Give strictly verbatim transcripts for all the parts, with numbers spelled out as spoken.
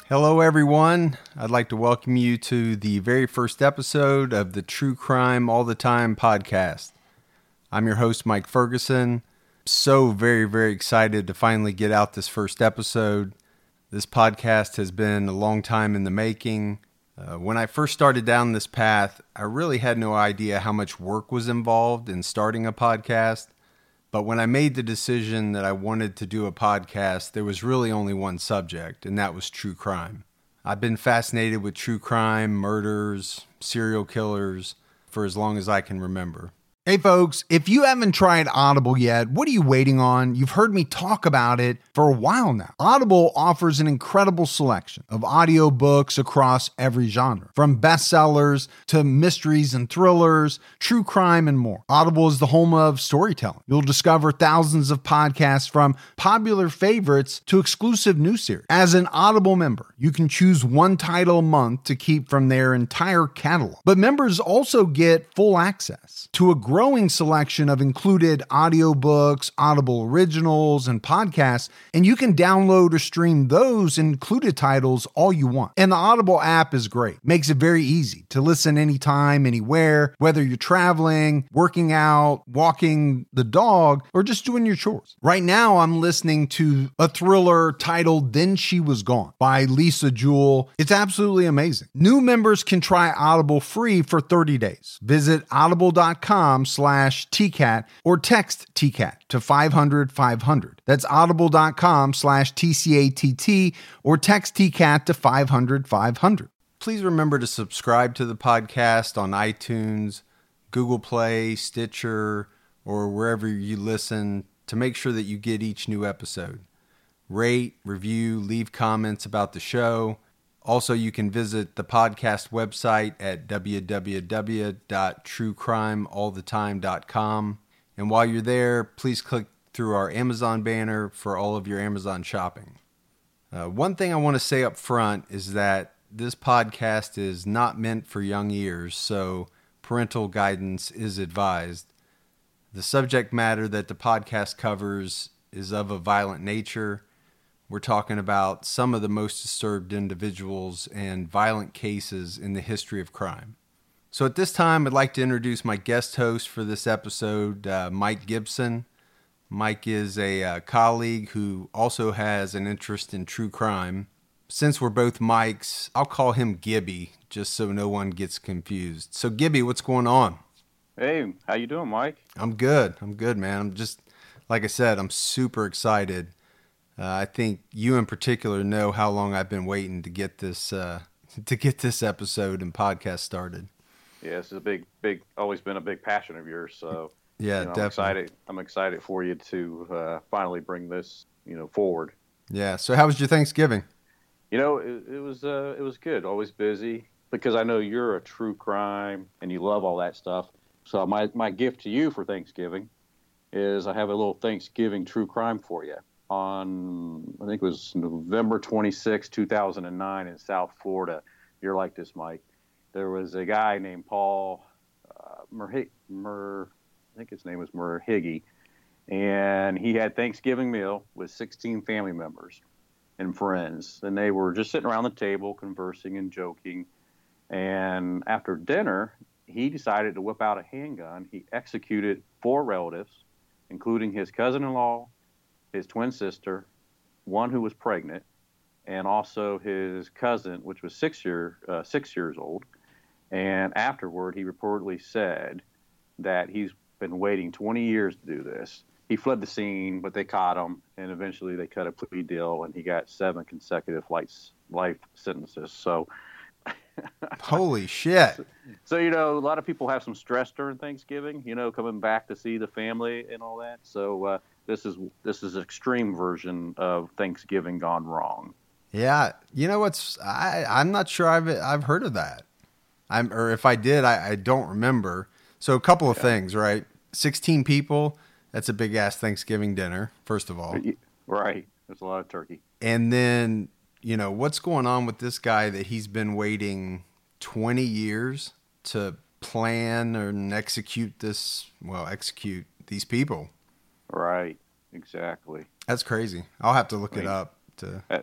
Hello, everyone. I'd like to welcome you to the very first episode of the True Crime All the Time podcast. I'm your host, Mike Ferguson. So very, very excited to finally get out this first episode. This podcast has been a long time in the making. Uh, when I first started down this path, I really had no idea how much work was involved in starting a podcast. But when I made the decision that I wanted to do a podcast, there was really only one subject, and that was true crime. I've been fascinated with true crime, murders, serial killers for as long as I can remember. Hey folks, if you haven't tried Audible yet, what are you waiting on? You've heard me talk about it for a while now. Audible offers an incredible selection of audiobooks across every genre, from bestsellers to mysteries and thrillers, true crime, and more. Audible is the home of storytelling. You'll discover thousands of podcasts from popular favorites to exclusive new series. As an Audible member, you can choose one title a month to keep from their entire catalog. But members also get full access to a growing selection of included audiobooks, Audible originals, and podcasts, and you can download or stream those included titles all you want. And the Audible app is great. Makes it very easy to listen anytime, anywhere, whether you're traveling, working out, walking the dog, or just doing your chores. Right now, I'm listening to a thriller titled Then She Was Gone by Lisa Jewell. It's absolutely amazing. New members can try Audible free for thirty days. Visit audible.com slash TCAT or text TCAT to five hundred five hundred. That's audible.com slash TCATT or text TCAT to five hundred five hundred. Please remember to subscribe to the podcast on iTunes, Google Play, Stitcher, or wherever you listen to make sure that you get each new episode. Rate, review, leave comments about the show. Also, you can visit the podcast website at w w w dot true crime all the time dot com. And while you're there, please click through our Amazon banner for all of your Amazon shopping. Uh, one thing I want to say up front is that this podcast is not meant for young ears, so parental guidance is advised. The subject matter that the podcast covers is of a violent nature. We're talking about some of the most disturbed individuals and violent cases in the history of crime. So at this time, I'd like to introduce my guest host for this episode, uh, Mike Gibson. Mike is a uh, colleague who also has an interest in true crime. Since we're both Mikes, I'll call him Gibby, just so no one gets confused. So Gibby, what's going on? Hey, how you doing, Mike? I'm good. I'm good, man. I'm just, like I said, I'm super excited. Uh, I think you in particular know how long I've been waiting to get this uh, to get this episode and podcast started. Yeah, this is a big, big, always been a big passion of yours. So yeah, you know, definitely. I'm excited. I'm excited for you to uh, finally bring this, you know, forward. Yeah. So, how was your Thanksgiving? You know, it, it was uh, it was good. Always busy because I know you're a true crime and you love all that stuff. So my my gift to you for Thanksgiving is I have a little Thanksgiving true crime for you. On, I think it was November twenty-sixth, two thousand nine in South Florida. You're like this, Mike. There was a guy named Paul uh, Merhig, Mer, I think his name was Merhigi, and he had Thanksgiving meal with sixteen family members and friends. And they were just sitting around the table conversing and joking. And after dinner, he decided to whip out a handgun. He executed four relatives, including his cousin-in-law, his twin sister, one who was pregnant, and also his cousin, which was six year uh, six years old. And afterward, he reportedly said that he's been waiting twenty years to do this. He fled the scene, but they caught him, and eventually they cut a plea deal, and he got seven consecutive life life sentences. So, holy shit! So, so you know, a lot of people have some stress during Thanksgiving. You know, coming back to see the family and all that. So. Uh, This is this is an extreme version of Thanksgiving gone wrong. Yeah, you know what's I I'm not sure I've I've heard of that. I'm or if I did, I, I don't remember. So a couple of yeah. things, right? Sixteen people. That's a big ass Thanksgiving dinner. First of all, right? There's a lot of turkey. And then you know what's going on with this guy that he's been waiting twenty years to plan and execute this. Well, execute these people. Right, exactly. That's crazy. I'll have to look I mean, it up. To that,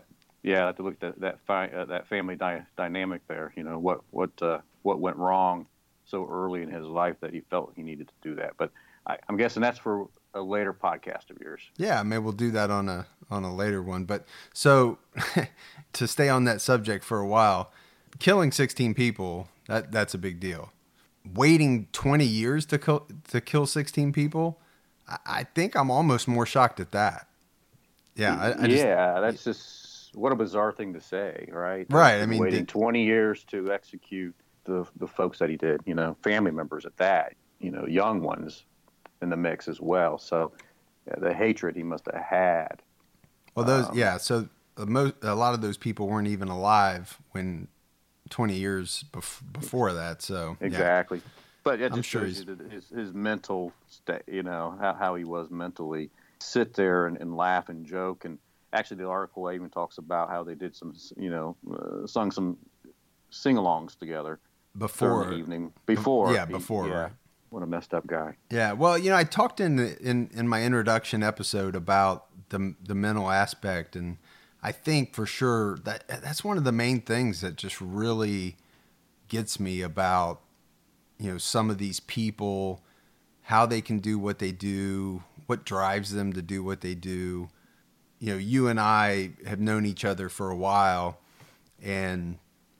Yeah, I have to look at that that, fi- uh, that family dy- dynamic there. You know, what what uh, what went wrong so early in his life that he felt he needed to do that. But I, I'm guessing that's for a later podcast of yours. Yeah, maybe we'll do that on a on a later one. But so to stay on that subject for a while, killing sixteen people, that that's a big deal. Waiting twenty years to kill to kill sixteen people, I, I think I'm almost more shocked at that. Yeah, I, I just, yeah, that's just what a bizarre thing to say, right? right. He's I mean, waiting did, twenty years to execute the the folks that he did. You know, family members at that. You know, young ones in the mix as well. So yeah, the hatred he must have had. well, those Um, yeah. So a, mo- a lot of those people weren't even alive when twenty years bef- before that. So yeah. Exactly. But it I'm just sure shows he's- you that his, his mental state, you know, how, how he was mentally. Sit there and, and laugh and joke. And actually, the article even talks about how they did some, you know, uh, sung some sing alongs together before during the evening. Before. yeah, he- before, yeah. right. What a messed up guy. Yeah, well, you know, I talked in the, in in my introduction episode about the the mental aspect, and I think for sure that that's one of the main things that just really gets me about, you know, some of these people, how they can do what they do, what drives them to do what they do. You know, you and I have known each other for a while, and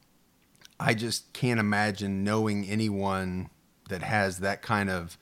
I just can't imagine knowing anyone that has that kind of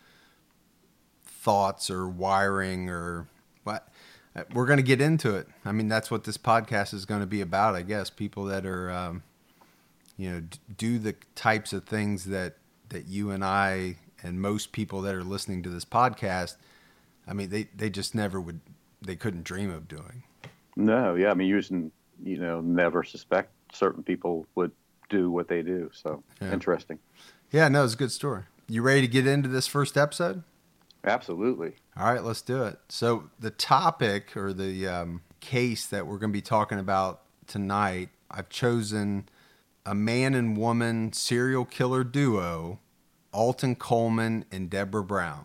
thoughts or wiring or what. We're going to get into it. I mean, that's what this podcast is going to be about, I guess. People that are, um, you know, d- do the types of things that, that you and I and most people that are listening to this podcast, I mean, they, they just never would, they couldn't dream of doing. No, yeah. I mean, you just, you know, never suspect certain people would do what they do. So Yeah. interesting. Yeah, no, it's a good story. You ready to get into this first episode? Absolutely. All right, let's do it. So the topic or the um, case that we're going to be talking about tonight, I've chosen a man and woman serial killer duo, Alton Coleman and Deborah Brown.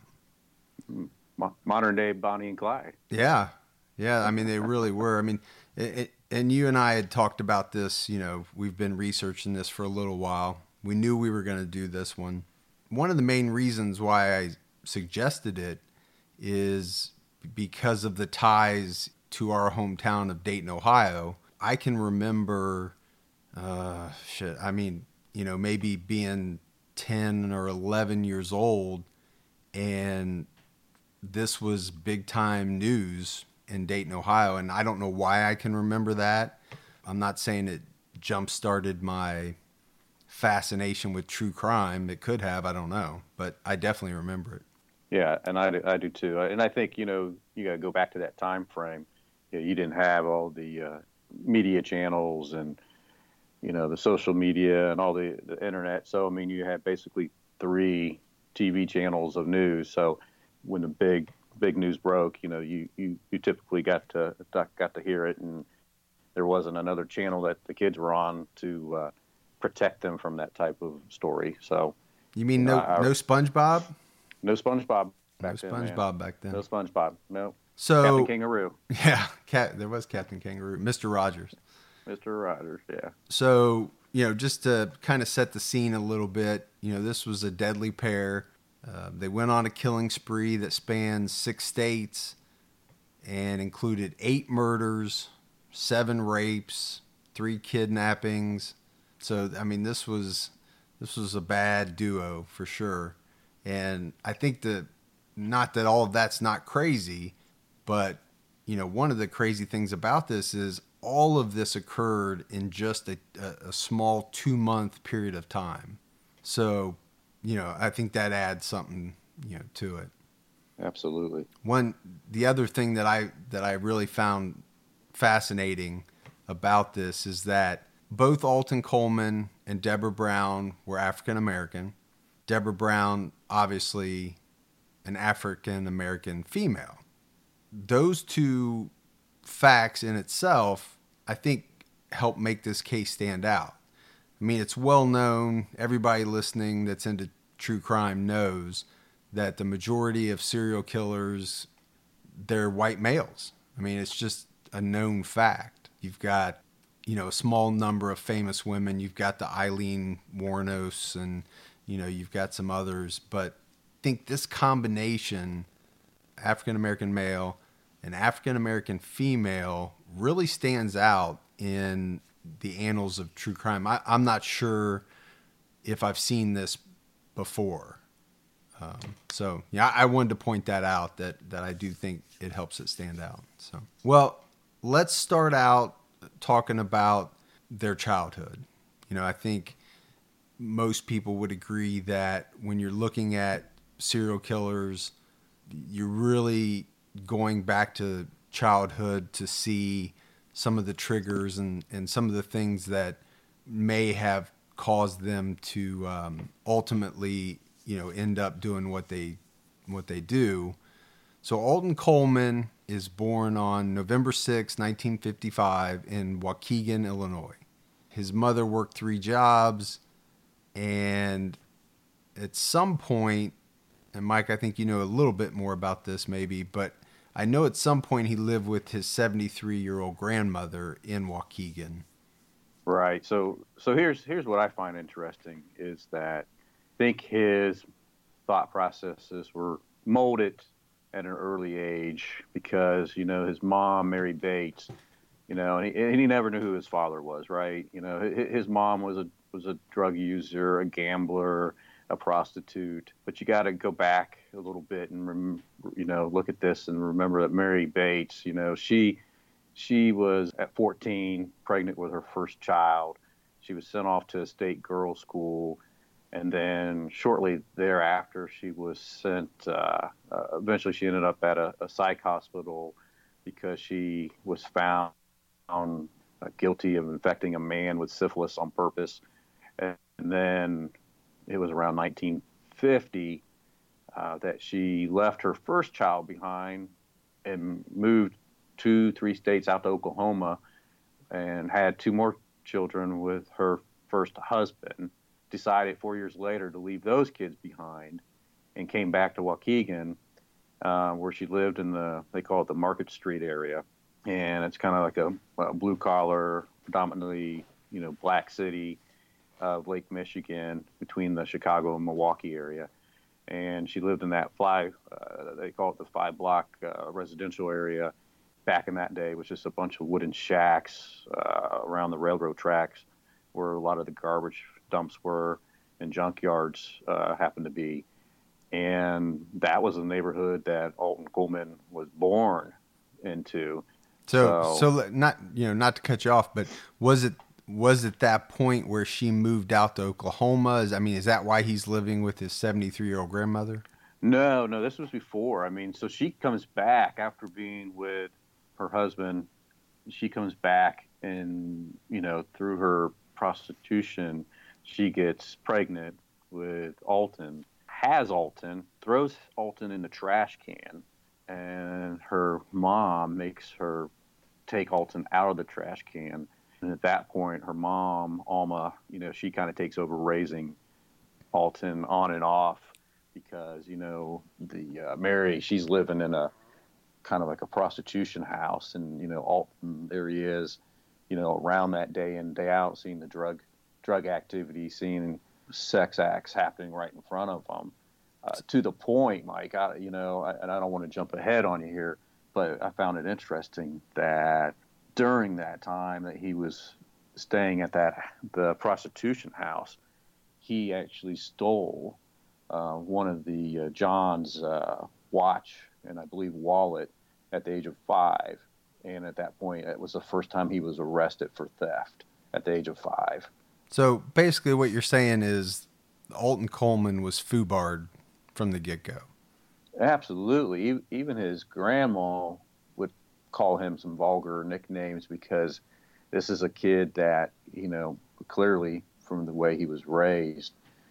Mo- modern day Bonnie and Clyde. Yeah, yeah. I mean, they really were. I mean, it, it, and you and I had talked about this. You know, we've been researching this for a little while. We knew we were going to do this one. One of the main reasons why I suggested it is because of the ties to our hometown of Dayton, Ohio. I can remember, uh, shit, I mean, you know, maybe being ten or eleven years old, and this was big time news in Dayton, Ohio. And I don't know why I can remember that. I'm not saying it jump started my fascination with true crime. It could have, I don't know, but I definitely remember it. Yeah, and I do, I do too. And I think, you know, you got to go back to that time frame. You know, you didn't have all the uh, media channels and, you know, the social media and all the, the internet. So, I mean, you had basically three T V channels of news. So when the big, big news broke, you know, you, you, you typically got to, got to hear it. And there wasn't another channel that the kids were on to uh, protect them from that type of story. So You mean no, Uh, no SpongeBob? no SpongeBob No back then. man. SpongeBob back then. No SpongeBob. No. So Captain Kangaroo. yeah, Cat. There was Captain Kangaroo, Mister Rogers. Mister Rogers, yeah. So, you know, just to kind of set the scene a little bit, you know, this was a deadly pair. Uh, they went on a killing spree that spanned six states and included eight murders, seven rapes, three kidnappings. So, I mean, this was this was a bad duo for sure. And I think that, not that all of that's not crazy, but, you know, one of the crazy things about this is all of this occurred in just a, a, a small two-month period of time. So, you know, I think that adds something, you know, to it. Absolutely. One, the other thing that I that I really found fascinating about this is that both Alton Coleman and Deborah Brown were African American. Deborah Brown, obviously, an African American female. Those two facts in itself, I think, help make this case stand out. I mean, it's well known, everybody listening that's into true crime knows that the majority of serial killers, they're white males. I mean, it's just a known fact. You've got you know, a small number of famous women. You've got the Eileen Wuornos, and, you know, you've got some others. But I think this combination, African-American male and African-American female, really stands out in the annals of true crime. I, I'm not sure if I've seen this before. Um, so yeah, I wanted to point that out, that, that I do think it helps it stand out. So, well, let's start out talking about their childhood. You know, I think most people would agree that when you're looking at serial killers, you're really going back to childhood to see some of the triggers and, and some of the things that may have caused them to um, ultimately, you know, end up doing what they what they do. So Alton Coleman is born on November sixth, nineteen fifty-five in Waukegan, Illinois. His mother worked three jobs, and at some point, and Mike, I think you know a little bit more about this maybe, but I know at some point he lived with his seventy-three-year-old grandmother in Waukegan. Right. So so here's here's what I find interesting is that I think his thought processes were molded at an early age because, you know, his mom, Mary Bates, you know, and he, and he never knew who his father was, right? You know, his, his mom was a was a drug user, a gambler, a prostitute. But you got to go back a little bit and, rem, you know, look at this and remember that Mary Bates, you know, she she was at fourteen pregnant with her first child. She was sent off to a state girls' school. And then shortly thereafter, she was sent, uh, uh, eventually she ended up at a, a psych hospital because she was found uh, guilty of infecting a man with syphilis on purpose. And then it was around nineteen fifty uh, that she left her first child behind and moved two, three states out to Oklahoma and had two more children with her first husband. Decided four years later to leave those kids behind and came back to Waukegan, uh, where she lived in the, they call it the Market Street area. And it's kind of like a, a blue collar, predominantly, you know, black city of Lake Michigan between the Chicago and Milwaukee area. And she lived in that five, uh, they call it the five block uh, residential area. Back in that day, it was just a bunch of wooden shacks uh, around the railroad tracks where a lot of the garbage dumps were and junkyards uh, happened to be. And that was the neighborhood that Alton Coleman was born into. So, so, so not, you know, not to cut you off, but was it, was it that point where she moved out to Oklahoma? Is, I mean, is that why he's living with his seventy-three-year-old grandmother? No, no, this was before. I mean, so she comes back after being with her husband. She comes back and, you know, through her prostitution, she gets pregnant with Alton, has Alton, throws Alton in the trash can, and her mom makes her take Alton out of the trash can. And at that point, her mom, Alma, you know, she kind of takes over raising Alton on and off because, you know, the uh, Mary, she's living in a kind of like a prostitution house. And, you know, Alton, there he is, you know, around that day in, day out, seeing the drug drug activity, seeing sex acts happening right in front of them, uh, to the point, Mike, I, you know, I, and I don't want to jump ahead on you here, but I found it interesting that during that time that he was staying at that, the prostitution house, he actually stole uh, one of the uh, John's uh, watch and I believe wallet at the age of five. And at that point, it was the first time he was arrested for theft at the age of five. So basically what you're saying is Alton Coleman was foobarred from the get-go. Absolutely. Even his grandma would call him some vulgar nicknames because this is a kid that, you know, clearly from the way he was raised,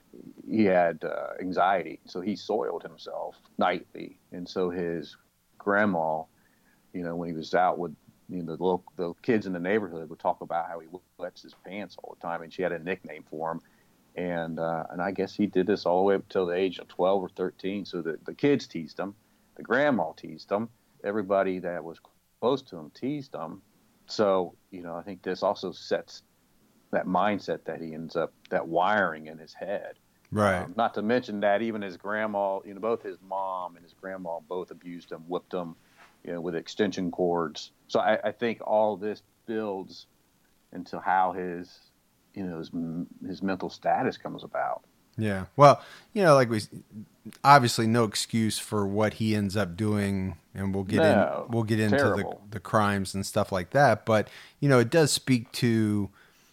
he had uh, anxiety. So he soiled himself nightly. And so his grandma, you know, when he was out with, you know, the local, the kids in the neighborhood would talk about how he wets his pants all the time, and she had a nickname for him. And uh, and I guess he did this all the way up until the age of twelve or thirteen. So the, the kids teased him, the grandma teased him, everybody that was close to him teased him. So, you know, I think this also sets that mindset that he ends up, that wiring in his head. Right. Um, not to mention that even his grandma, you know, both his mom and his grandma both abused him, whipped him, you know, with extension cords. So I, I think all this builds into how his, you know, his, his mental status comes about. Yeah. Well, you know, like we, obviously no excuse for what he ends up doing, and we'll get No, in, we'll get into the, terrible. the crimes and stuff like that. But, you know, it does speak to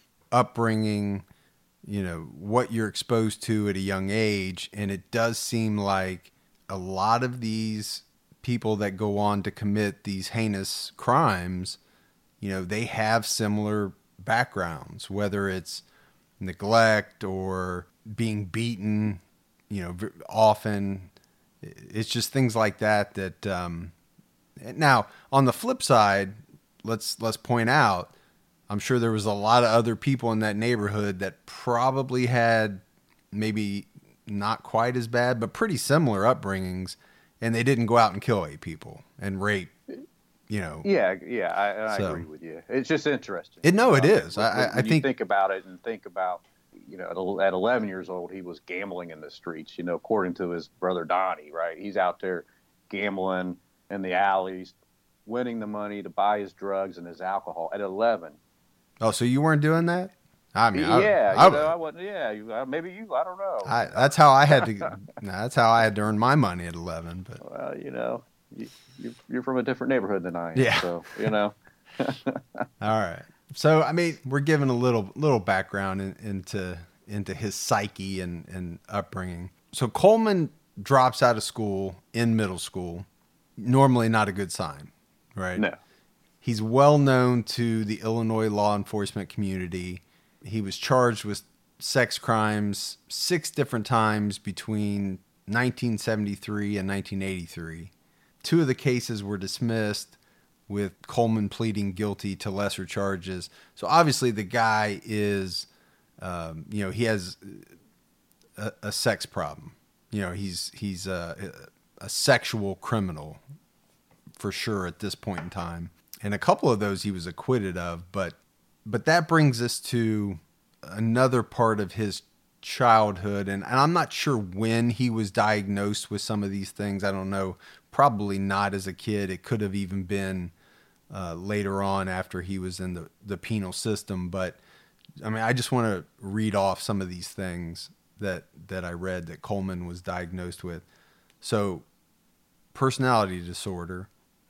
upbringing, you know, what you're exposed to at a young age. And it does seem like a lot of these people that go on to commit these heinous crimes, you know, they have similar backgrounds, whether it's neglect or being beaten, you know, often. It's just things like that that, um, now on the flip side, let's, let's point out, I'm sure there was a lot of other people in that neighborhood that probably had maybe not quite as bad, but pretty similar upbringings, and they didn't go out and kill eight people and rape, you know. Yeah, yeah, I, I So- agree with you. It's just interesting. It- no, it Uh, is. when- I- when I you think- think about it and think about, you know, at el- at eleven years old, he was gambling in the streets. You know, according to his brother Donnie, right? He's out there gambling in the alleys, winning the money to buy his drugs and his alcohol at eleven. Oh, so you weren't doing that? I mean, I, yeah, I, you know, I wasn't. Yeah, you, uh, maybe you. I don't know. I, that's how I had to. no, that's how I had to earn my money at eleven. But Well, you know, you, you, you're from a different neighborhood than I am. Yeah. So you know. all right. So I mean, we're giving a little little background in, into into his psyche and and upbringing. So Coleman drops out of school in middle school. Normally, not a good sign, right? No. He's well known to the Illinois law enforcement community. He was charged with sex crimes six different times between nineteen seventy-three and nineteen eighty-three. Two of the cases were dismissed, with Coleman pleading guilty to lesser charges. So obviously the guy is, um, you know, he has a, a sex problem. You know, he's he's a, a sexual criminal for sure at this point in time. And a couple of those he was acquitted of, but but that brings us to another part of his childhood, and, and I'm not sure when he was diagnosed with some of these things. I don't know. Probably not as a kid. It could have even been uh, later on after he was in the, the penal system. But I mean, I just want to read off some of these things that that I read that Coleman was diagnosed with. So, personality disorder,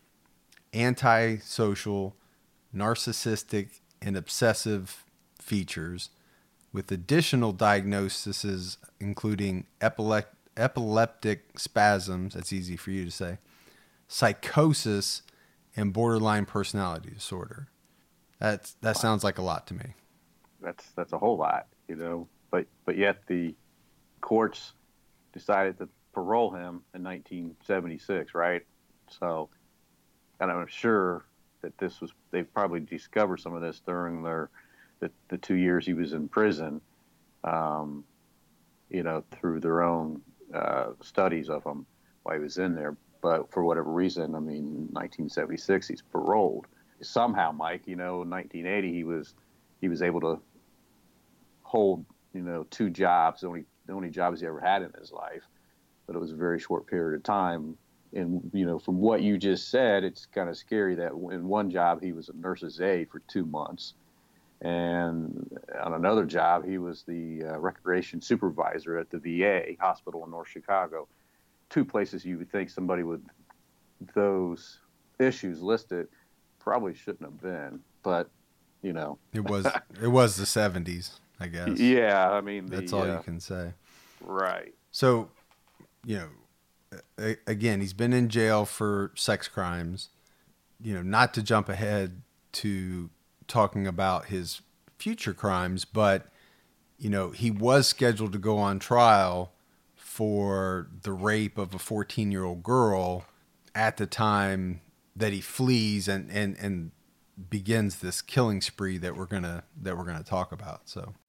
antisocial, narcissistic, and obsessive features, with additional diagnoses including epilec- epileptic spasms, that's easy for you to say, psychosis, and borderline personality disorder. That's, that sounds like a lot to me. That's that's a whole lot, you know. But but yet the courts decided to parole him in nineteen seventy-six, right? So, and I'm sure that this was, they probably discovered some of this during their the, the two years he was in prison, um, you know, through their own uh, studies of him while he was in there. But for whatever reason, I mean, nineteen seventy-six, he's paroled. Somehow, Mike, you know, in nineteen eighty, he was he was able to hold, you know, two jobs, the only the only jobs he ever had in his life. But it was a very short period of time. And, you know, from what you just said, it's kind of scary that in one job he was a nurse's aide for two months. And on another job, he was the uh, recreation supervisor at the V A hospital in North Chicago. Two places you would think somebody with those issues listed probably shouldn't have been. But, you know. It was it was the seventies, I guess. Yeah, I mean. The, That's all uh, you can say. Right. So, you know, a- again, he's been in jail for sex crimes. You know, not to jump ahead to talking about his future crimes, but, you know, he was scheduled to go on trial for the rape of a fourteen-year-old girl at the time that he flees and, and, and begins this killing spree that we're gonna that we're gonna talk about. So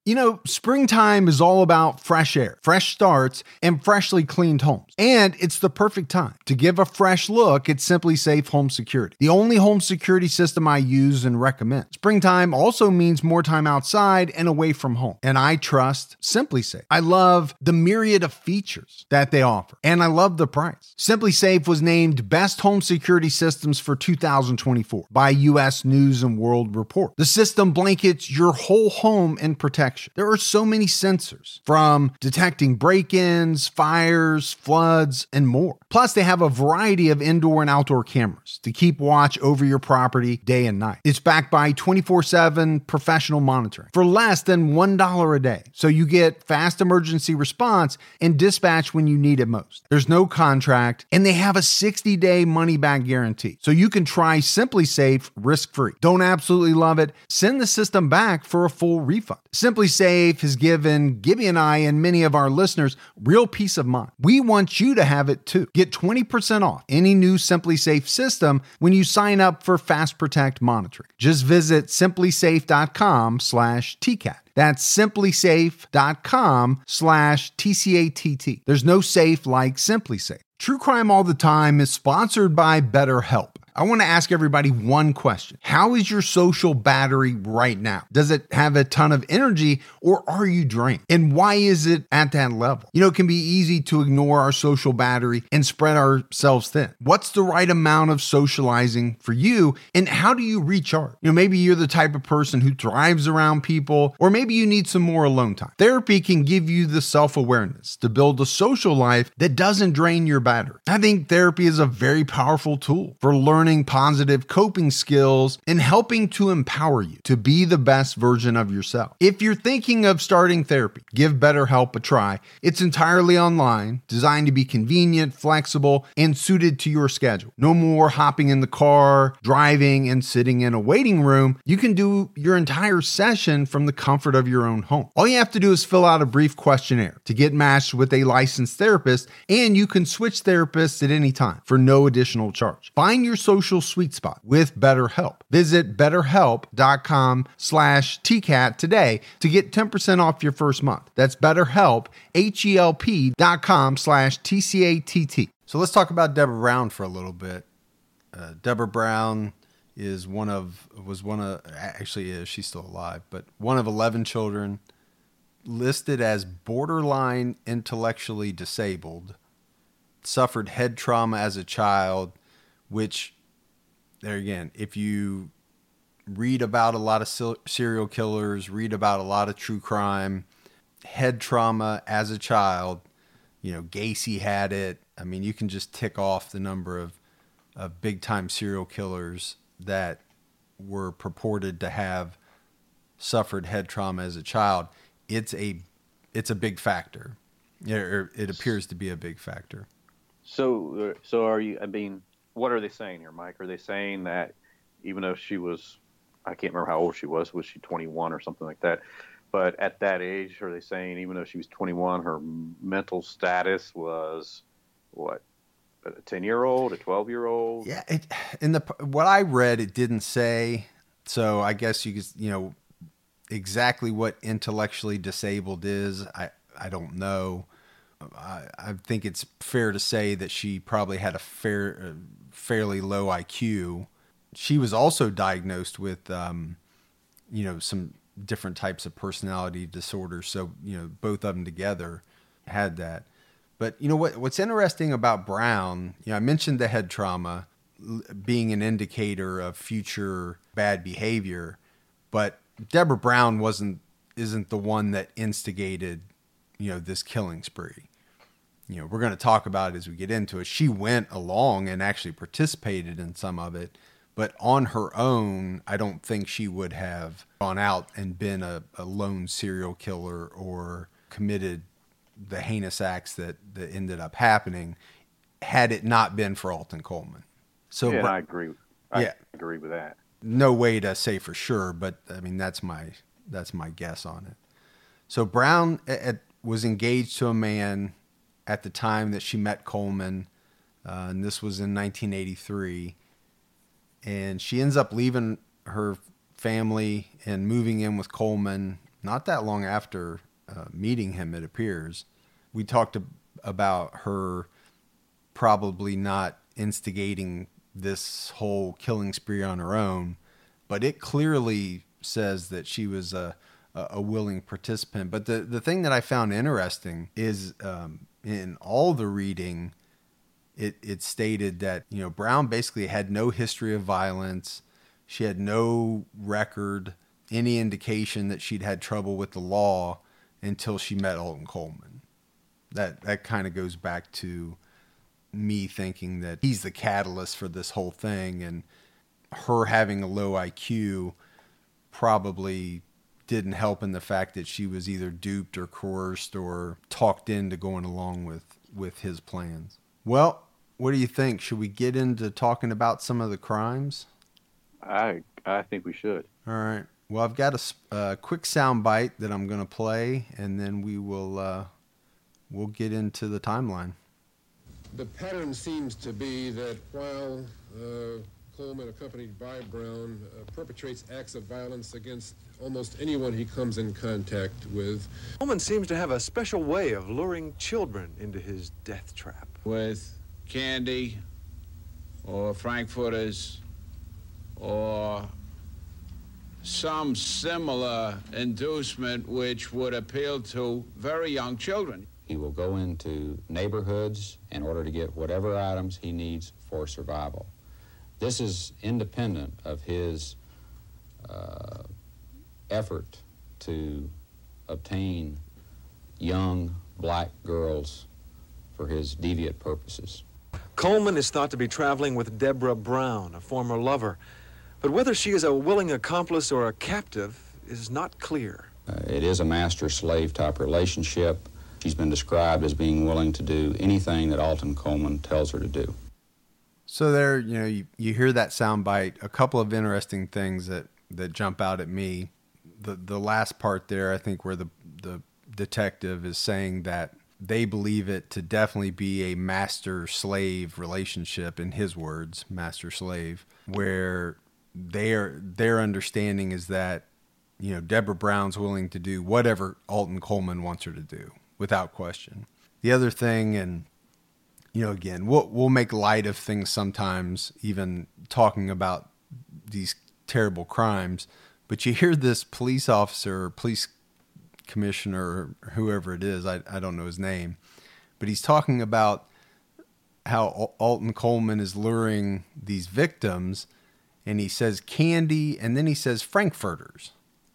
You know, springtime is all about fresh air, fresh starts, and freshly cleaned homes. And it's the perfect time to give a fresh look at SimpliSafe Home Security, the only home security system I use and recommend. Springtime also means more time outside and away from home. And I trust SimpliSafe. I love the myriad of features that they offer, and I love the price. SimpliSafe was named Best Home Security Systems for two thousand twenty-four by U S News and World Report. The system blankets your whole home in protection. There are so many sensors, from detecting break-ins, fires, floods, and more. Plus, they have a variety of indoor and outdoor cameras to keep watch over your property day and night. It's backed by twenty-four seven professional monitoring for less than one dollar a day. So you get fast emergency response and dispatch when you need it most. There's no contract, and they have a sixty-day money-back guarantee. So you can try SimpliSafe risk-free. Don't absolutely love it? Send the system back for a full refund. SimpliSafe has given Gibby and I and many of our listeners real peace of mind. We want you to have it too. Get twenty percent off any new SimpliSafe system when you sign up for Fast Protect monitoring. Just visit SimpliSafe.com slash TCAT. That's SimpliSafe.com slash T C A T T. There's no safe like SimpliSafe. True Crime All the Time is sponsored by BetterHelp. I want to ask everybody one question. How is your social battery right now? Does it have a ton of energy, or are you drained? And why is it at that level? You know, it can be easy to ignore our social battery and spread ourselves thin. What's the right amount of socializing for you, and how do you recharge? You know, maybe you're the type of person who thrives around people, or maybe you need some more alone time. Therapy can give you the self-awareness to build a social life that doesn't drain your battery. I think therapy is a very powerful tool for learning positive coping skills and helping to empower you to be the best version of yourself. If you're thinking of starting therapy, give BetterHelp a try. It's entirely online, designed to be convenient, flexible, and suited to your schedule. No more hopping in the car, driving, and sitting in a waiting room. You can do your entire session from the comfort of your own home. All you have to do is fill out a brief questionnaire to get matched with a licensed therapist, and you can switch therapists at any time for no additional charge. Find your social sweet spot with BetterHelp. Visit betterhelp.com slash TCAT today to get ten percent off your first month. That's BetterHelp, H-E-L-P dot com slash T-C-A-T-T. So let's talk about Deborah Brown for a little bit. Uh, Deborah Brown is one of, was one of, actually is, she's still alive, but one of eleven children, listed as borderline intellectually disabled, suffered head trauma as a child, which, there again, if you read about a lot of serial killers, read about a lot of true crime, head trauma as a child, you know, Gacy had it. I mean, you can just tick off the number of, of big time serial killers that were purported to have suffered head trauma as a child. It's a, it's a big factor. It, it appears to be a big factor. So, so are you, I mean, what are they saying here, Mike? Are they saying that even though she was, I can't remember how old she was, was she twenty-one or something like that? But at that age, are they saying even though she was twenty-one, her mental status was what, a ten-year-old, a twelve-year-old? Yeah, it, in the what I read, it didn't say. So I guess you could, you know, exactly what intellectually disabled is. I I don't know. I, I think it's fair to say that she probably had a fair, uh, fairly low I Q. She was also diagnosed with, um, you know, some different types of personality disorders. So, you know, both of them together had that. But, you know, what what's interesting about Brown, you know, I mentioned the head trauma being an indicator of future bad behavior, but Deborah Brown wasn't, isn't the one that instigated, you know, this killing spree. You know, we're going to talk about it as we get into it. She went along and actually participated in some of it, but on her own, I don't think she would have gone out and been a, a lone serial killer or committed the heinous acts that, that ended up happening had it not been for Alton Coleman. So yeah, I agree. I yeah, agree with that. No way to say for sure, but I mean, that's my, that's my guess on it. So Brown at, was engaged to a man at the time that she met Coleman, uh, and this was in nineteen eighty-three, and she ends up leaving her family and moving in with Coleman not that long after uh, meeting him, it appears. We talked ab- about her probably not instigating this whole killing spree on her own, but it clearly says that she was a, a willing participant. But the, the thing that I found interesting is um, in all the reading, it, it stated that, you know, Brown basically had no history of violence. She had no record, any indication that she'd had trouble with the law until she met Alton Coleman. That that kind of goes back to me thinking that he's the catalyst for this whole thing, and her having a low I Q probably didn't help in the fact that she was either duped or coerced or talked into going along with, with his plans. Well, what do you think? Should we get into talking about some of the crimes? I I think we should. All right. Well, I've got a, a quick sound bite that I'm going to play, and then we will uh, we'll get into the timeline. The pattern seems to be that while uh, Coleman, accompanied by Brown, uh, perpetrates acts of violence against almost anyone he comes in contact with. Coleman seems to have a special way of luring children into his death trap. With candy or frankfurters or some similar inducement which would appeal to very young children. He will go into neighborhoods in order to get whatever items he needs for survival. This is independent of his uh, effort to obtain young black girls for his deviant purposes. Coleman is thought to be traveling with Deborah Brown, a former lover. But whether she is a willing accomplice or a captive is not clear. Uh, it is a master-slave type relationship. She's been described as being willing to do anything that Alton Coleman tells her to do. So there, you know, you, you hear that soundbite. A couple of interesting things that, that jump out at me. The the last part there, I think, where the the detective is saying that they believe it to definitely be a master-slave relationship, in his words, master-slave, where their their understanding is that, you know, Deborah Brown's willing to do whatever Alton Coleman wants her to do, without question. The other thing, and you know, again, we'll we'll make light of things sometimes, even talking about these terrible crimes, but you hear this police officer, or police commissioner, or whoever it is, I I don't know his name, but he's talking about how Alton Coleman is luring these victims, and he says candy, and then he says frankfurters.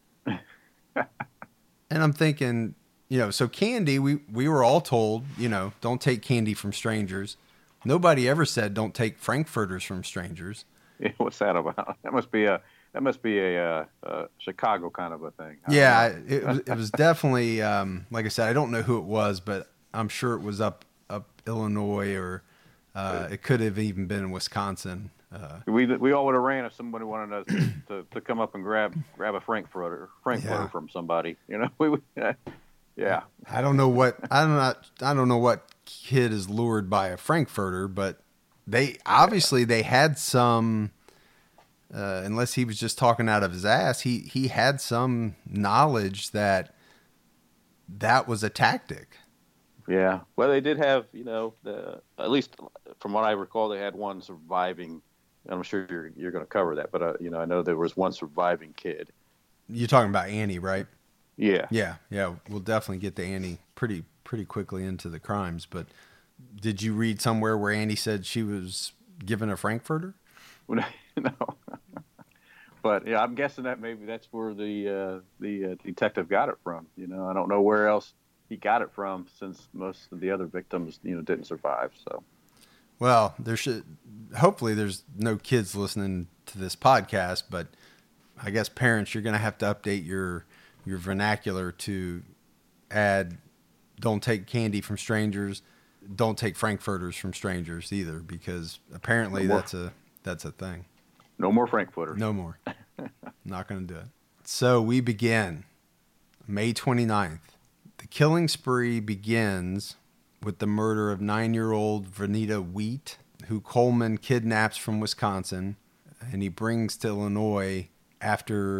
And I'm thinking, you know, so candy, we, we were all told, you know, don't take candy from strangers. Nobody ever said don't take frankfurters from strangers. Yeah, what's that about? That must be a that must be a, uh, uh, Chicago kind of a thing. I yeah, it was it was definitely um, like I said, I don't know who it was, but I'm sure it was up up Illinois, or uh, it could have even been in Wisconsin. Uh, we we all would have ran if somebody wanted us to, to, to come up and grab grab a frankfurter frankfurter Yeah. from somebody. You know, we, we yeah. I don't know what I don't know, I don't know what kid is lured by a frankfurter, but they obviously they had some. Uh, unless he was just talking out of his ass, he he had some knowledge that that was a tactic. Yeah. Well, they did have, you know, the, at least from what I recall, they had one surviving. I'm sure you're you're going to cover that, but uh, you know, I know there was one surviving kid. You're talking about Annie, right? Yeah. Yeah, yeah. We'll definitely get to Annie pretty pretty quickly into the crimes. But did you read somewhere where Annie said she was given a frankfurter? No. But yeah, I'm guessing that maybe that's where the uh, the uh, detective got it from. You know, I don't know where else he got it from, since most of the other victims, you know, didn't survive. So, well, there should hopefully there's no kids listening to this podcast, but I guess parents, you're going to have to update your your vernacular to add don't take candy from strangers, don't take frankfurters from strangers either, because apparently No more. that's a that's a thing. no more frankfurters. No more. Not going to do it. So we begin May twenty-ninth. The killing spree begins with the murder of nine-year-old Vernita Wheat, who Coleman kidnaps from Wisconsin, and he brings to Illinois after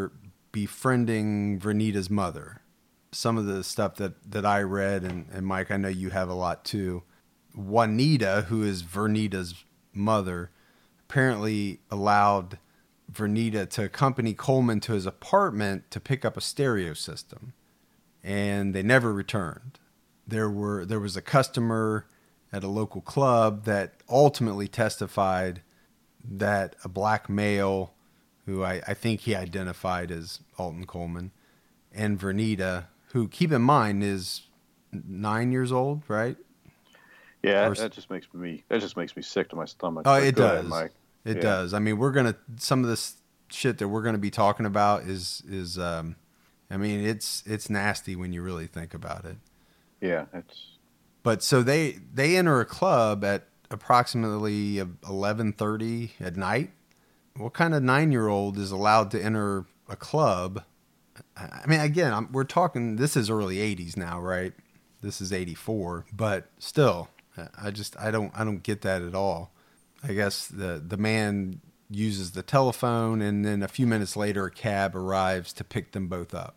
befriending Vernita's mother. Some of the stuff that, that I read, and, and Mike, I know you have a lot too. Juanita, who is Vernita's mother, apparently allowed Vernita to accompany Coleman to his apartment to pick up a stereo system, and they never returned. There were there was a customer at a local club that ultimately testified that a black male, who I, I think he identified as Alton Coleman, and Vernita, who, keep in mind, is nine years old, right? Yeah, Or- that just makes me that just makes me sick to my stomach. Oh, But it go ahead, does. Mike. It Yeah. does. I mean, we're gonna some of this shit that we're gonna be talking about is is um, I mean, it's it's nasty when you really think about it. Yeah, it's But so they they enter a club at approximately eleven thirty at night. What kind of nine year old is allowed to enter a club? I mean, again, I'm, we're talking. This is early eighties now, right? This is eighty-four, but still, I just I don't I don't get that at all. I guess the the man uses the telephone, and then a few minutes later, a cab arrives to pick them both up.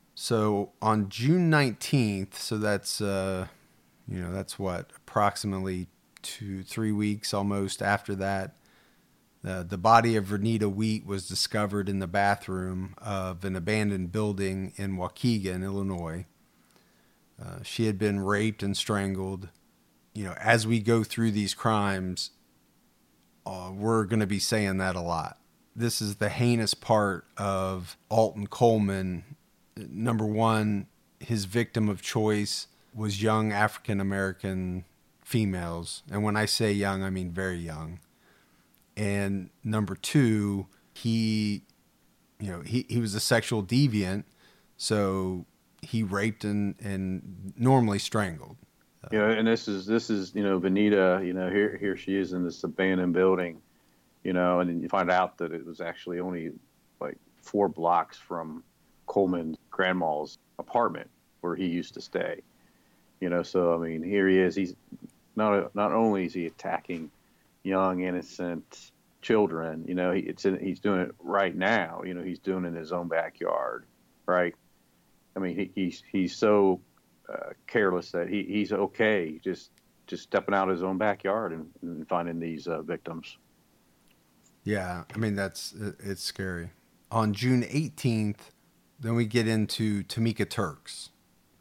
So on June nineteenth, so that's uh, you know that's what approximately two three weeks almost after that. Uh, the body of Vernita Wheat was discovered in the bathroom of an abandoned building in Waukegan, Illinois. Uh, she had been raped and strangled. You know, as we go through these crimes, uh, we're going to be saying that a lot. This is the heinous part of Alton Coleman. Number one, his victim of choice was young African-American females. And when I say young, I mean very young. And number two, he, you know, he, he was a sexual deviant, so he raped and, and normally strangled. you know, and this is this is you know Vernita. You know, here here she is in this abandoned building. You know, and then you find out that it was actually only like four blocks from Coleman's grandma's apartment where he used to stay. You know, so I mean, here he is. He's not not only is he attacking young innocent children, you know, he, it's in, he's doing it right now. You know, he's doing it in his own backyard, right? I mean, he, he's he's so uh, careless that he, he's okay just just stepping out of his own backyard and, and finding these uh, victims. Yeah, I mean, that's it's scary. On June eighteenth, then we get into Tamika Turks.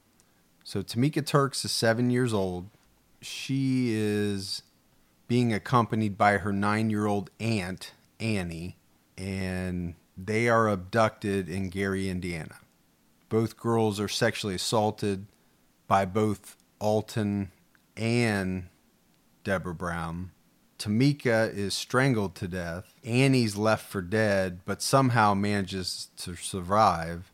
So Tamika Turks is seven years old. She is being accompanied by her nine-year-old aunt, Annie, and they are abducted in Gary, Indiana. Both girls are sexually assaulted by both Alton and Deborah Brown. Tamika is strangled to death. Annie's left for dead, but somehow manages to survive.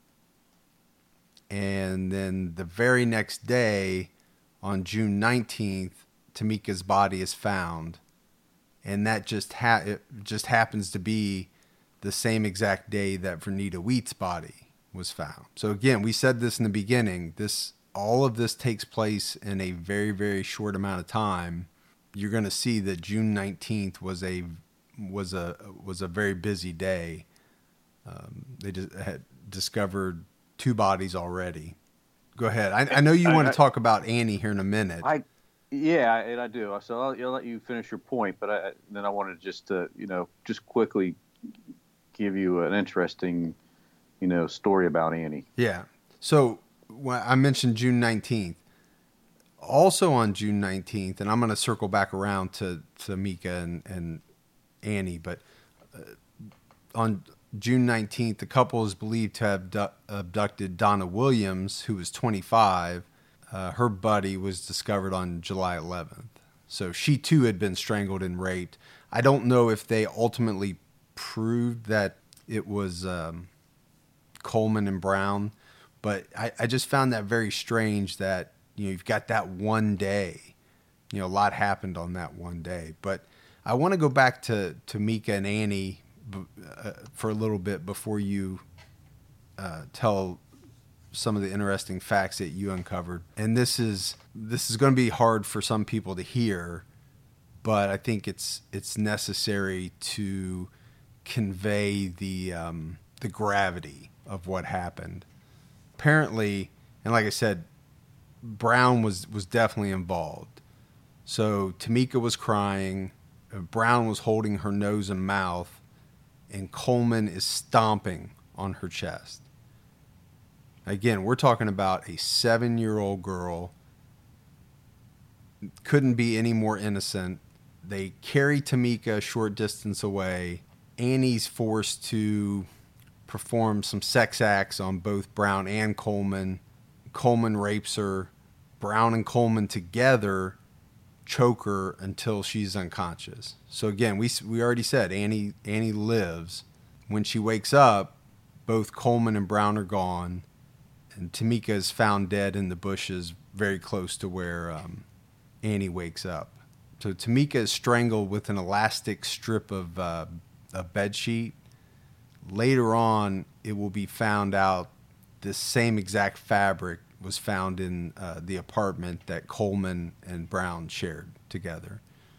And then the very next day, on June nineteenth, Tamika's body is found. And that just ha- it just happens to be the same exact day that Vernita Wheat's body was found. So again, we said this in the beginning, this all of this takes place in a very, very short amount of time. You're going to see that June nineteenth was a was a was a very busy day. Um, they just had discovered two bodies already. Go ahead. I, I know you want to talk about Annie here in a minute. I, yeah, and I do. So I'll, I'll let you finish your point, but I, then I wanted just to, you know, just quickly give you an interesting, you know, story about Annie. Yeah. So when I mentioned June nineteenth. Also on June nineteenth, and I'm going to circle back around to, to Mika and, and Annie, but uh, on June nineteenth, the couple is believed to have du- abducted Donna Williams, who was twenty-five. Uh, her body was discovered on July eleventh. So she too had been strangled and raped. I don't know if they ultimately proved that it was um, Coleman and Brown, but I, I just found that very strange that, you know, you've got that one day, you know, a lot happened on that one day. But I want to go back to, to Mika and Annie uh, for a little bit before you uh, tell some of the interesting facts that you uncovered. And this is this is going to be hard for some people to hear, but I think it's it's necessary to convey the um, the gravity of what happened. Apparently, and like I said, Brown was, was definitely involved. So Tamika was crying, Brown was holding her nose and mouth, and Coleman is stomping on her chest. Again, we're talking about a seven-year-old girl. Couldn't be any more innocent. They carry Tamika a short distance away. Annie's forced to perform some sex acts on both Brown and Coleman. Coleman rapes her. Brown and Coleman together choke her until she's unconscious. So again, we we already said Annie Annie lives. When she wakes up, both Coleman and Brown are gone, and Tamika is found dead in the bushes very close to where um, Annie wakes up. So Tamika is strangled with an elastic strip of uh, a bed sheet. Later on, it will be found out this same exact fabric was found in uh, the apartment that Coleman and Brown shared together.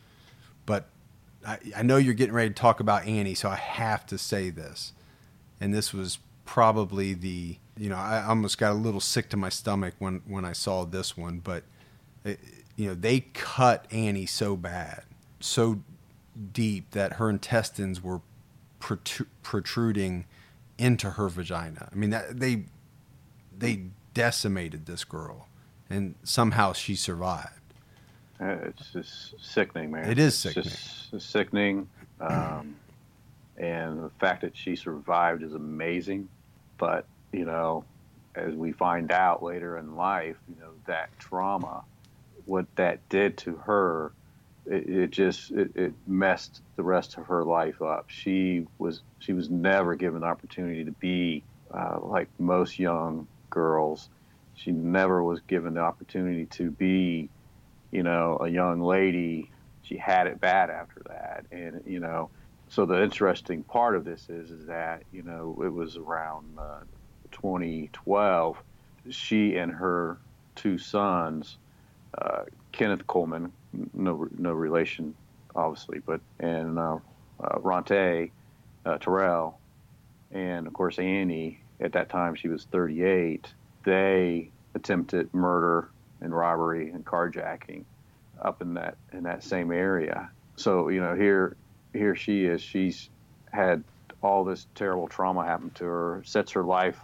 But I, I know you're getting ready to talk about Annie, so I have to say this. And this was probably the, you know, I almost got a little sick to my stomach when, when I saw this one. But, it, you know, they cut Annie so bad, so deep that her intestines were protru- protruding into her vagina. I mean, that, they they decimated this girl, and somehow she survived. Uh, It's just sickening, man. It is It's sickening. just sickening. Um, and the fact that she survived is amazing. But, you know, as we find out later in life, you know, that trauma, what that did to her, it, it just, it, it messed the rest of her life up. She was, she was never given the opportunity to be uh, like most young girls. She never was given the opportunity to be, you know, a young lady. She had it bad after that. And, you know, so the interesting part of this is, is that, you know, it was around uh, twenty twelve, she and her two sons, uh, Kenneth Coleman, no, no relation, obviously, but, and uh, uh, Ronte uh, Terrell, and of course Annie, at that time she was thirty-eight, they attempted murder and robbery and carjacking up in that in that same area. So, you know, here here she is. She's had all this terrible trauma happen to her, sets her life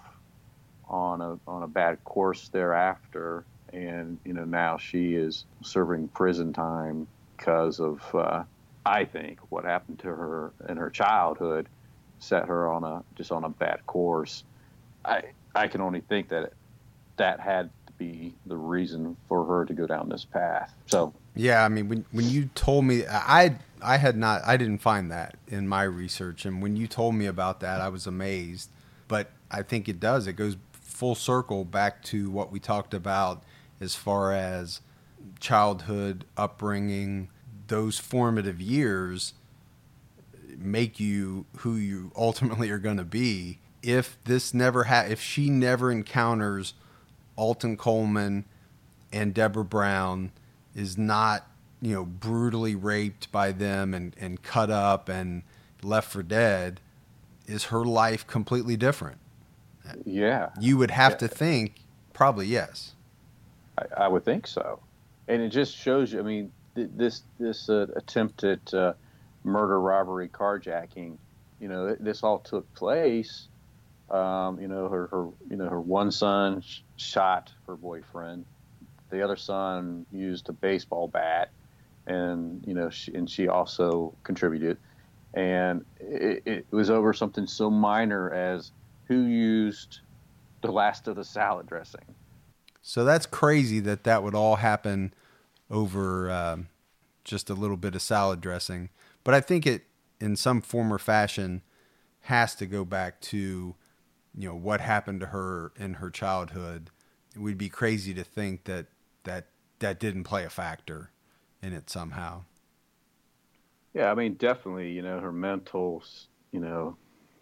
on a on a bad course thereafter, and you know now she is serving prison time because of uh, I think what happened to her in her childhood set her on a just on a bad course. I I can only think that that had to be the reason for her to go down this path. So Yeah, I mean, when when you told me, I I had not, I didn't find that in my research, and when you told me about that, I was amazed. But I think it does. It goes full circle back to what we talked about as far as childhood, upbringing, those formative years make you who you ultimately are going to be. If this never ha- if she never encounters Alton Coleman and Deborah Brown, is not, you know, brutally raped by them and, and cut up and left for dead, is her life completely different? yeah, You would have Yeah. to think probably yes. I, I would think so. And it just shows you, I mean, th- this this uh, attempt at uh, murder, robbery, carjacking, you know, th- this all took place. Um, you know, her, her you know her one son sh- shot her boyfriend. The other son used a baseball bat, and you know, she, and she also contributed. And it, it was over something so minor as who used the last of the salad dressing. So that's crazy that that would all happen over um, just a little bit of salad dressing. But I think it, in some form or fashion, has to go back to, you know, what happened to her in her childhood. It would be crazy to think that that, that didn't play a factor in it somehow. Yeah, I mean, definitely, you know, her mental, you know,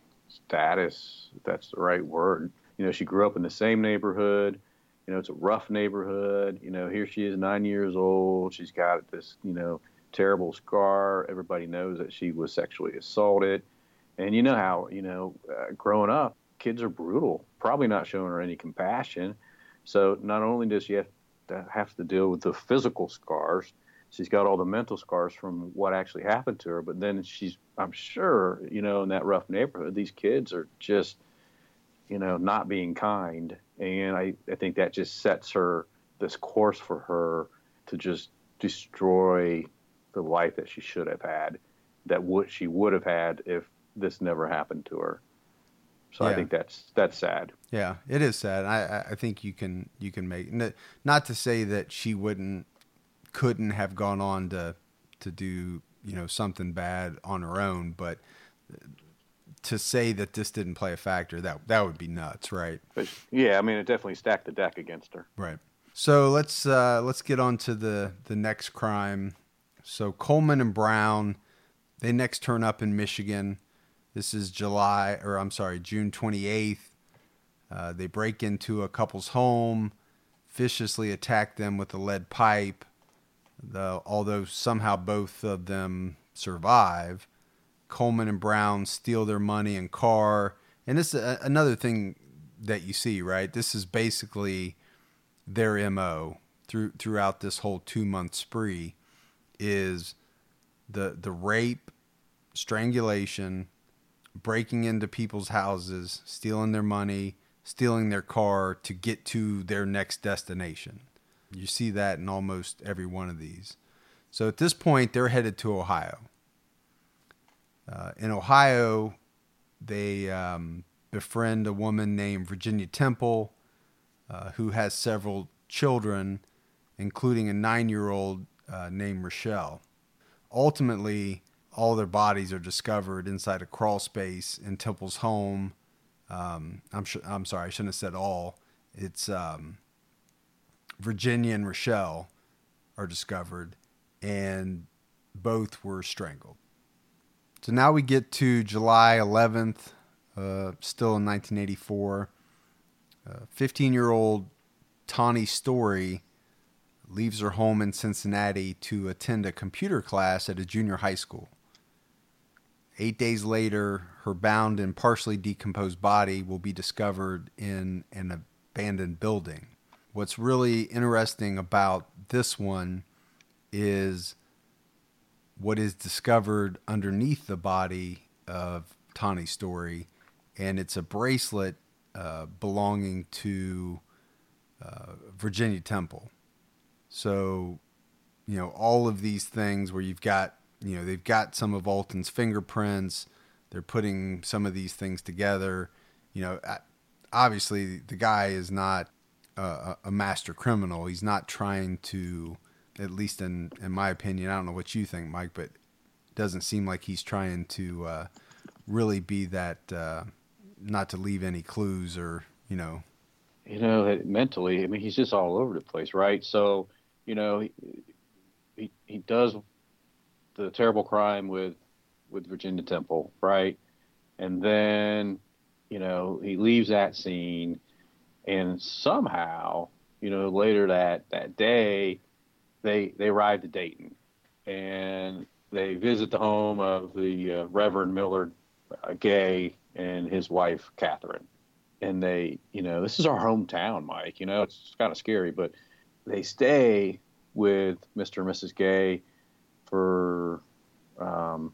status, if that's the right word. You know, she grew up in the same neighborhood. You know, it's a rough neighborhood. You know, here she is, nine years old. She's got this, you know, terrible scar. Everybody knows that she was sexually assaulted. And you know how, you know, uh, growing up, kids are brutal, probably not showing her any compassion. So not only does she have to, have to deal with the physical scars, she's got all the mental scars from what actually happened to her. But then she's, I'm sure, you know, in that rough neighborhood, these kids are just, you know, not being kind. And I, I think that just sets her, this course for her to just destroy the life that she should have had, that would she would have had if this never happened to her. So Yeah. I think that's that's sad. Yeah, it is sad. I I think you can you can make, not to say that she wouldn't couldn't have gone on to to do, you know, something bad on her own, but to say that this didn't play a factor, that that would be nuts, right? But yeah, I mean, it definitely stacked the deck against her. Right. So let's uh, let's get on to the the next crime. So Coleman and Brown, they next turn up in Michigan. This is July, or I'm sorry, June twenty-eighth. Uh, they break into a couple's home, viciously attack them with a lead pipe. The, although somehow both of them survive, Coleman and Brown steal their money and car. And this is a, another thing that you see, right? This is basically their M O through throughout this whole two-month spree, is the the rape, strangulation, breaking into people's houses, stealing their money, stealing their car to get to their next destination. You see that in almost every one of these. So at this point, they're headed to Ohio. Uh, in Ohio, they um, befriend a woman named Virginia Temple, uh, who has several children, including a nine-year-old uh, named Rochelle. Ultimately, all their bodies are discovered inside a crawl space in Temple's home. Um, I'm sure, I'm sorry, I shouldn't have said all. It's um, Virginia and Rochelle are discovered, and both were strangled. So now we get to July eleventh, uh, still in nineteen eighty-four. Uh, fifteen-year-old Tawny Story leaves her home in Cincinnati to attend a computer class at a junior high school. Eight days later, her bound and partially decomposed body will be discovered in an abandoned building. What's really interesting about this one is what is discovered underneath the body of Tawny Story, and it's a bracelet uh, belonging to uh, Virginia Temple. So, you know, all of these things where you've got, you know, they've got some of Alton's fingerprints, they're putting some of these things together. You know, obviously the guy is not a, a master criminal. He's not trying to, at least in, in my opinion, I don't know what you think, Mike, but it doesn't seem like he's trying to uh, really be that, uh, not to leave any clues or, you know. You know, mentally, I mean, he's just all over the place, right? So, you know, he he, he does the terrible crime with with Virginia Temple, right? And then, you know, he leaves that scene, and somehow, you know, later that, that day, they they arrive to Dayton, and they visit the home of the uh, Reverend Millard uh, Gay and his wife, Catherine. And they, you know, this is our hometown, Mike. You know, it's kind of scary, but they stay with Mister and Missus Gay for, um,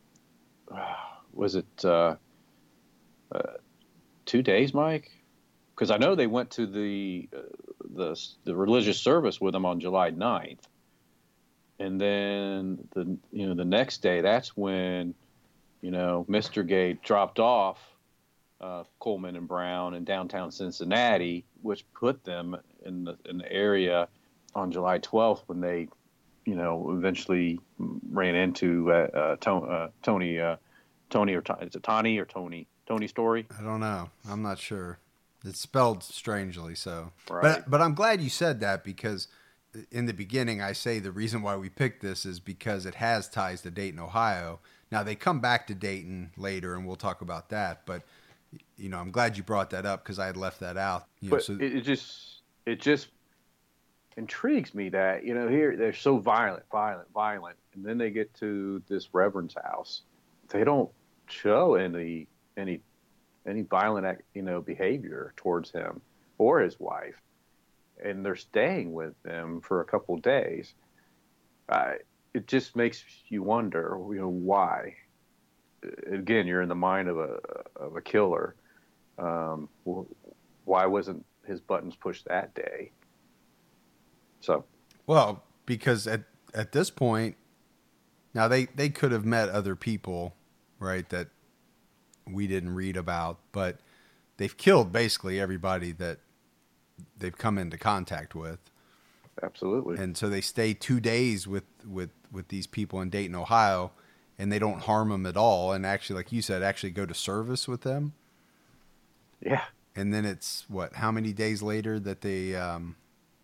was it uh, uh, two days, Mike? Because I know they went to the, uh, the the religious service with them on July ninth, and then the you know the next day, that's when, you know, Mister Gay dropped off uh, Coleman and Brown in downtown Cincinnati, which put them in the in the area on July twelfth when they, you know, eventually ran into uh, uh, Tony, uh, Tony, uh, Tony or is it Tawny or Tony? Tony Story? I don't know. I'm not sure. It's spelled strangely, so. Right. But but I'm glad you said that, because in the beginning I say the reason why we picked this is because it has ties to Dayton, Ohio. Now they come back to Dayton later, and we'll talk about that. But you know, I'm glad you brought that up because I had left that out. You know, but so, it, it just it just intrigues me that, you know, here they're so violent, violent, violent, and then they get to this Reverend's house. They don't show any any any violent act, you know, behavior towards him or his wife, and they're staying with them for a couple of days. Uh, it just makes you wonder, you know, why. Again, you're in the mind of a of a killer. Um, why wasn't his buttons pushed that day? So, well, because at at this point, now they they could have met other people, right, that we didn't read about, but they've killed basically everybody that they've come into contact with. Absolutely. And so they stay two days with with with these people in Dayton, Ohio. And they don't harm them at all. And actually, like you said, actually go to service with them. Yeah. And then it's what, how many days later that they, um,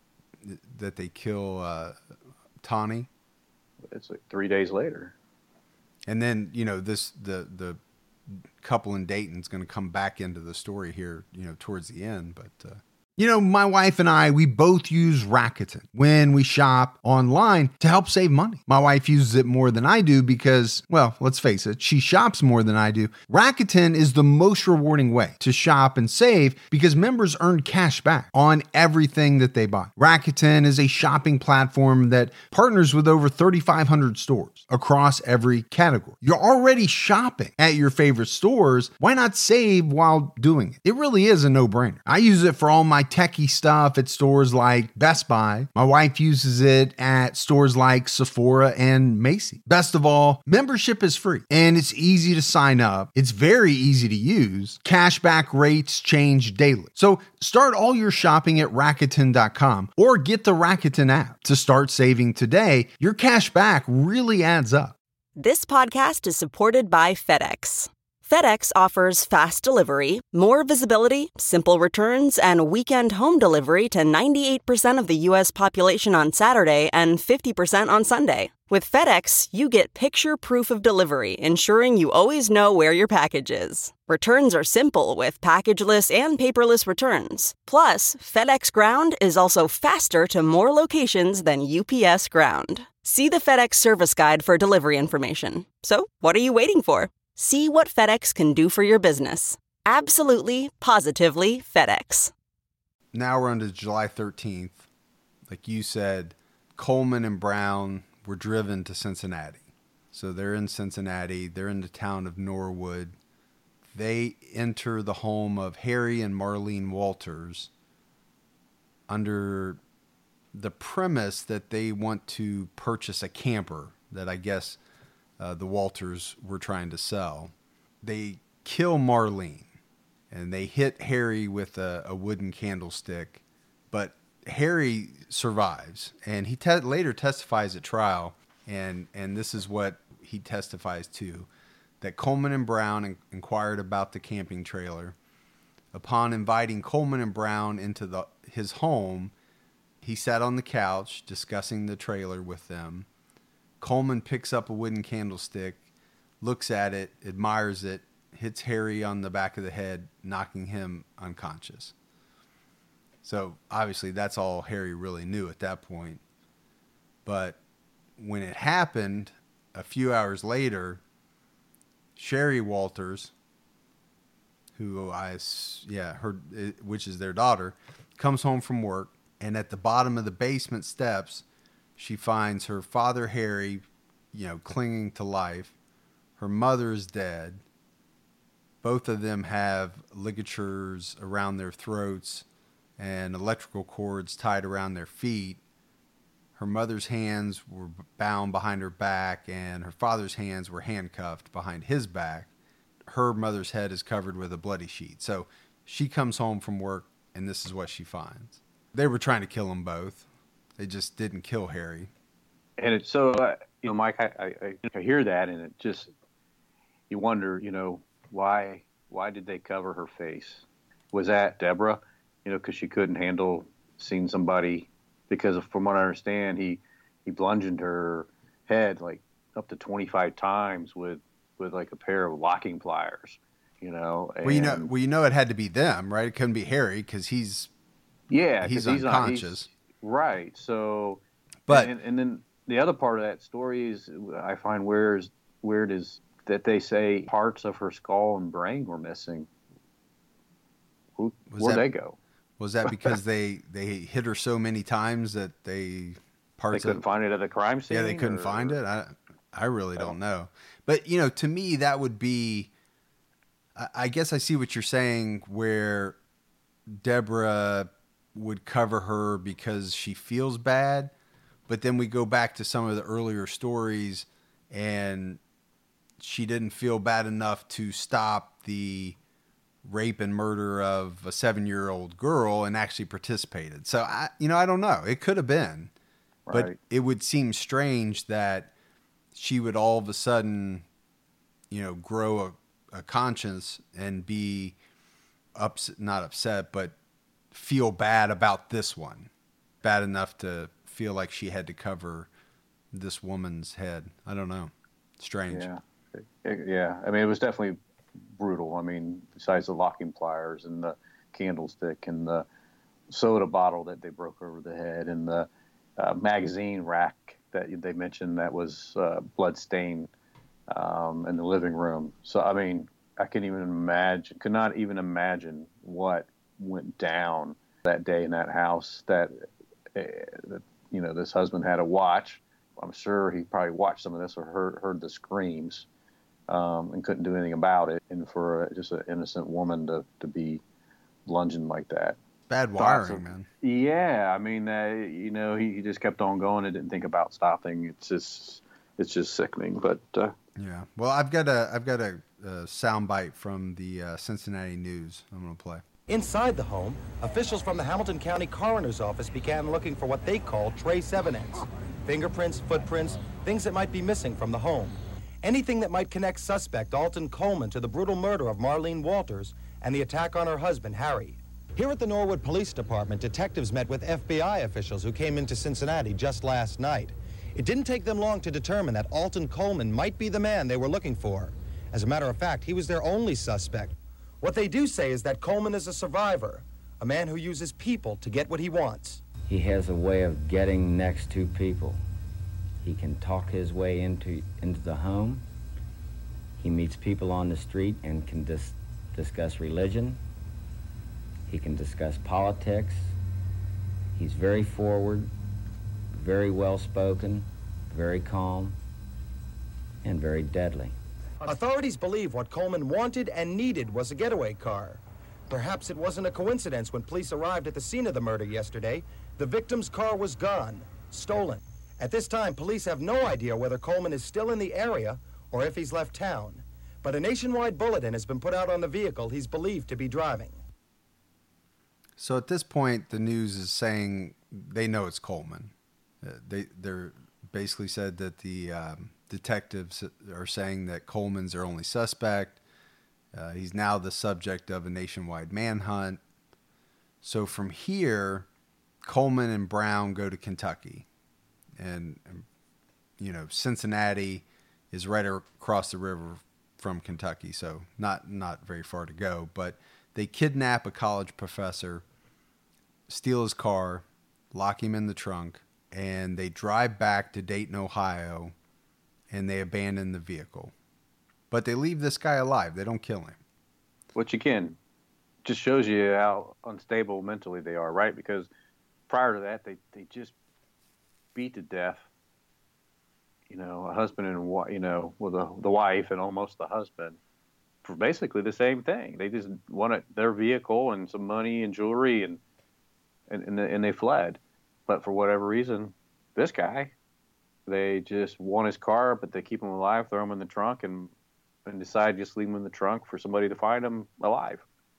that they kill, uh, Tawny? It's like three days later. And then, you know, this, the, the couple in Dayton's going to come back into the story here, you know, towards the end, but, uh, you know, my wife and I, we both use Rakuten when we shop online to help save money. My wife uses it more than I do because, well, let's face it, she shops more than I do. Rakuten is the most rewarding way to shop and save because members earn cash back on everything that they buy. Rakuten is a shopping platform that partners with over thirty-five hundred stores across every category. You're already shopping at your favorite stores. Why not save while doing it? It really is a no-brainer. I use it for all my techie stuff at stores like Best Buy. My wife uses it at stores like Sephora and Macy's. Best of all, membership is free and it's easy to sign up. It's very easy to use. Cashback rates change daily. So start all your shopping at Rakuten dot com or get the Rakuten app to start saving today. Your cash back really adds up. This podcast is supported by FedEx. FedEx offers fast delivery, more visibility, simple returns, and weekend home delivery to ninety-eight percent of the U S population on Saturday and fifty percent on Sunday. With FedEx, you get picture proof of delivery, ensuring you always know where your package is. Returns are simple with packageless and paperless returns. Plus, FedEx Ground is also faster to more locations than U P S Ground. See the FedEx service guide for delivery information. So, what are you waiting for? See what FedEx can do for your business. Absolutely, positively FedEx. Now we're on to July thirteenth. Like you said, Coleman and Brown were driven to Cincinnati. So they're in Cincinnati. They're in the town of Norwood. They enter the home of Harry and Marlene Walters under the premise that they want to purchase a camper that I guess Uh, the Walters were trying to sell. They kill Marlene and they hit Harry with a, a wooden candlestick, but Harry survives and he te- later testifies at trial. And, and this is what he testifies to, that Coleman and Brown in- inquired about the camping trailer. Upon inviting Coleman and Brown into the, his home, he sat on the couch discussing the trailer with them. Coleman picks up a wooden candlestick, looks at it, admires it, hits Harry on the back of the head, knocking him unconscious. So obviously that's all Harry really knew at that point. But when it happened, a few hours later, Sherry Walters, who I, yeah, her, which is their daughter, comes home from work, and at the bottom of the basement steps, she finds her father, Harry, you know, clinging to life. Her mother is dead. Both of them have ligatures around their throats and electrical cords tied around their feet. Her mother's hands were bound behind her back, and her father's hands were handcuffed behind his back. Her mother's head is covered with a bloody sheet. So she comes home from work, and this is what she finds. They were trying to kill them both. They just didn't kill Harry. And it's so, uh, you know, Mike, I, I, I hear that, and it just, you wonder, you know, why why did they cover her face? Was that Deborah? You know, because she couldn't handle seeing somebody, because of, from what I understand, he, he bludgeoned her head like up to twenty-five times with, with like a pair of locking pliers, you know. And, well, you know, well, you know, it had to be them, right? It couldn't be Harry because he's, yeah, he's he's unconscious. Not, he's, right. So, but, and, and then the other part of that story is I find weird is, weird is that they say parts of her skull and brain were missing. Who, Was where'd that- they go? Was that because they, they hit her so many times that they They parts couldn't of find it at the crime scene? yeah they couldn't or- find it? I I really don't know. But you know, to me that would be. I, I guess I see what you're saying, where Deborah would cover her because she feels bad, but then we go back to some of the earlier stories, and she didn't feel bad enough to stop the rape and murder of a seven-year-old girl and actually participated. So I, you know, I don't know. It could have been, but Right. it would seem strange that she would all of a sudden, you know, grow a, a conscience and be upset, not upset, but feel bad about this one, bad enough to feel like she had to cover this woman's head. I don't know. Strange. Yeah. It- it- yeah. I mean, it was definitely brutal. I mean, besides the locking pliers and the candlestick and the soda bottle that they broke over the head and the uh, magazine rack that they mentioned that was uh, bloodstained um, in the living room. So, I mean, I couldn't even imagine, could not even imagine what went down that day in that house that, uh, that you know, this husband had to watch. I'm sure he probably watched some of this or heard, heard the screams. Um, and couldn't do anything about it. And for uh, just an innocent woman to, to be lunging like that. Bad Thoughts wiring, of- man. Yeah, I mean, uh, you know, he, he just kept on going and didn't think about stopping. It's just, it's just sickening. But uh, Yeah. Well, I've got a I've got a, a soundbite from the uh, Cincinnati News. I'm gonna play. Inside the home, officials from the Hamilton County Coroner's Office began looking for what they call trace evidence. Fingerprints, footprints, things that might be missing from the home. Anything that might connect suspect Alton Coleman to the brutal murder of Marlene Walters and the attack on her husband, Harry. Here at the Norwood Police Department, detectives met with F B I officials who came into Cincinnati just last night. It didn't take them long to determine that Alton Coleman might be the man they were looking for. As a matter of fact, he was their only suspect. What they do say is that Coleman is a survivor, a man who uses people to get what he wants. He has a way of getting next to people. He can talk his way into into the home. He meets people on the street and can dis- discuss religion. He can discuss politics. He's very forward, very well-spoken, very calm, and very deadly. Authorities believe what Coleman wanted and needed was a getaway car. Perhaps it wasn't a coincidence when police arrived at the scene of the murder yesterday. The victim's car was gone, stolen. At this time, police have no idea whether Coleman is still in the area or if he's left town. But a nationwide bulletin has been put out on the vehicle he's believed to be driving. So at this point, the news is saying they know it's Coleman. Uh, they they're basically said that the um, detectives are saying that Coleman's their only suspect. Uh, he's now the subject of a nationwide manhunt. So from here, Coleman and Brown go to Kentucky, and, and you know Cincinnati is right across the river from Kentucky, so not not very far to go. But they kidnap a college professor, steal his car, lock him in the trunk, and they drive back to Dayton, Ohio, and they abandon the vehicle. But they leave this guy alive. They don't kill him. which again, just shows you how unstable mentally they are, right? Because prior to that, they, they just beat to death, you know, a husband and wa- you know, with a, the wife and almost the husband for basically the same thing. They just wanted their vehicle and some money and jewelry, and and and, the, and they fled. But for whatever reason, this guy, they just want his car, but they keep him alive, throw him in the trunk, and and decide just leave him in the trunk for somebody to find him alive.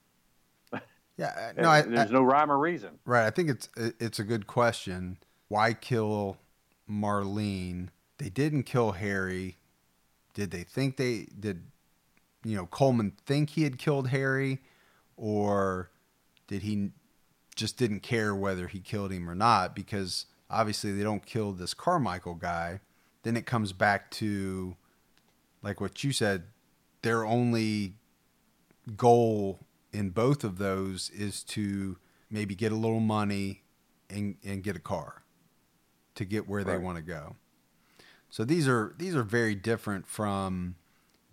Yeah, no, I, there's I, no rhyme or reason. Right. I think it's it's a good question. Why kill Marlene? They didn't kill Harry. Did they think they did? You know, Coleman think he had killed Harry, or did he just didn't care whether he killed him or not? Because obviously they don't kill this Carmichael guy. Then it comes back to, like what you said, their only goal in both of those is to maybe get a little money and, and get a car to get where they Right. want to go. So these are these are very different from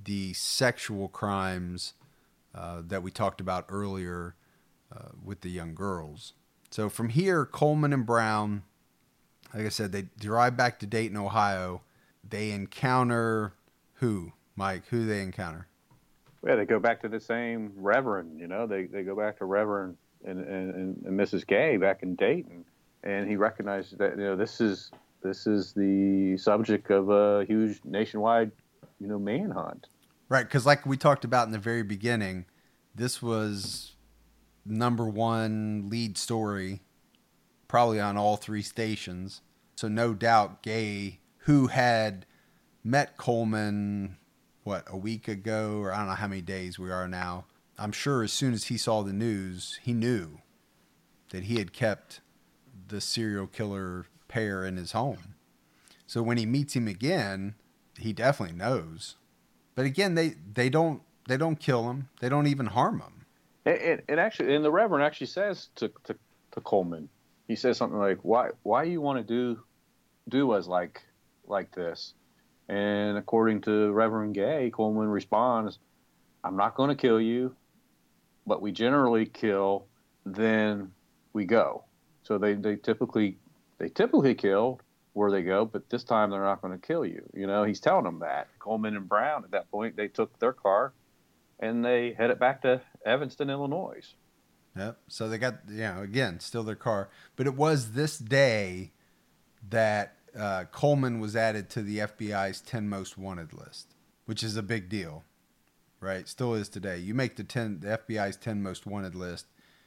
the sexual crimes uh, that we talked about earlier uh, with the young girls. So from here, Coleman and Brown, like I said, they drive back to Dayton, Ohio. They encounter who, Mike? Who they encounter? Yeah, they go back to the same Reverend. You know, they they go back to Reverend and and, and Missus Gay back in Dayton, and he recognizes that, you know, this is this is the subject of a huge nationwide, you know, manhunt. Right, because like we talked about in the very beginning, this was number one lead story, probably on all three stations. So no doubt Gay, who had met Coleman, what, a week ago, or I don't know how many days we are now. I'm sure as soon as he saw the news, he knew that he had kept the serial killer pair in his home. So when he meets him again, he definitely knows. But again, they, they don't they don't kill him. They don't even harm him. It, it, it actually, and the Reverend actually says to, to to Coleman, he says something like, "Why why you want to do do us like like this?" And according to Reverend Gay, Coleman responds, "I'm not going to kill you, but we generally kill, then we go." So they, they typically they typically kill where they go, but this time they're not going to kill you. You know, he's telling them that. Coleman and Brown, at that point, they took their car and they headed back to Evanston, Illinois. Yep. So they got, you know, again, still their car. But it was this day that uh, Coleman was added to the F B I's ten most wanted list, which is a big deal, right? Still is today. You make the ten, the F B I's ten most wanted list,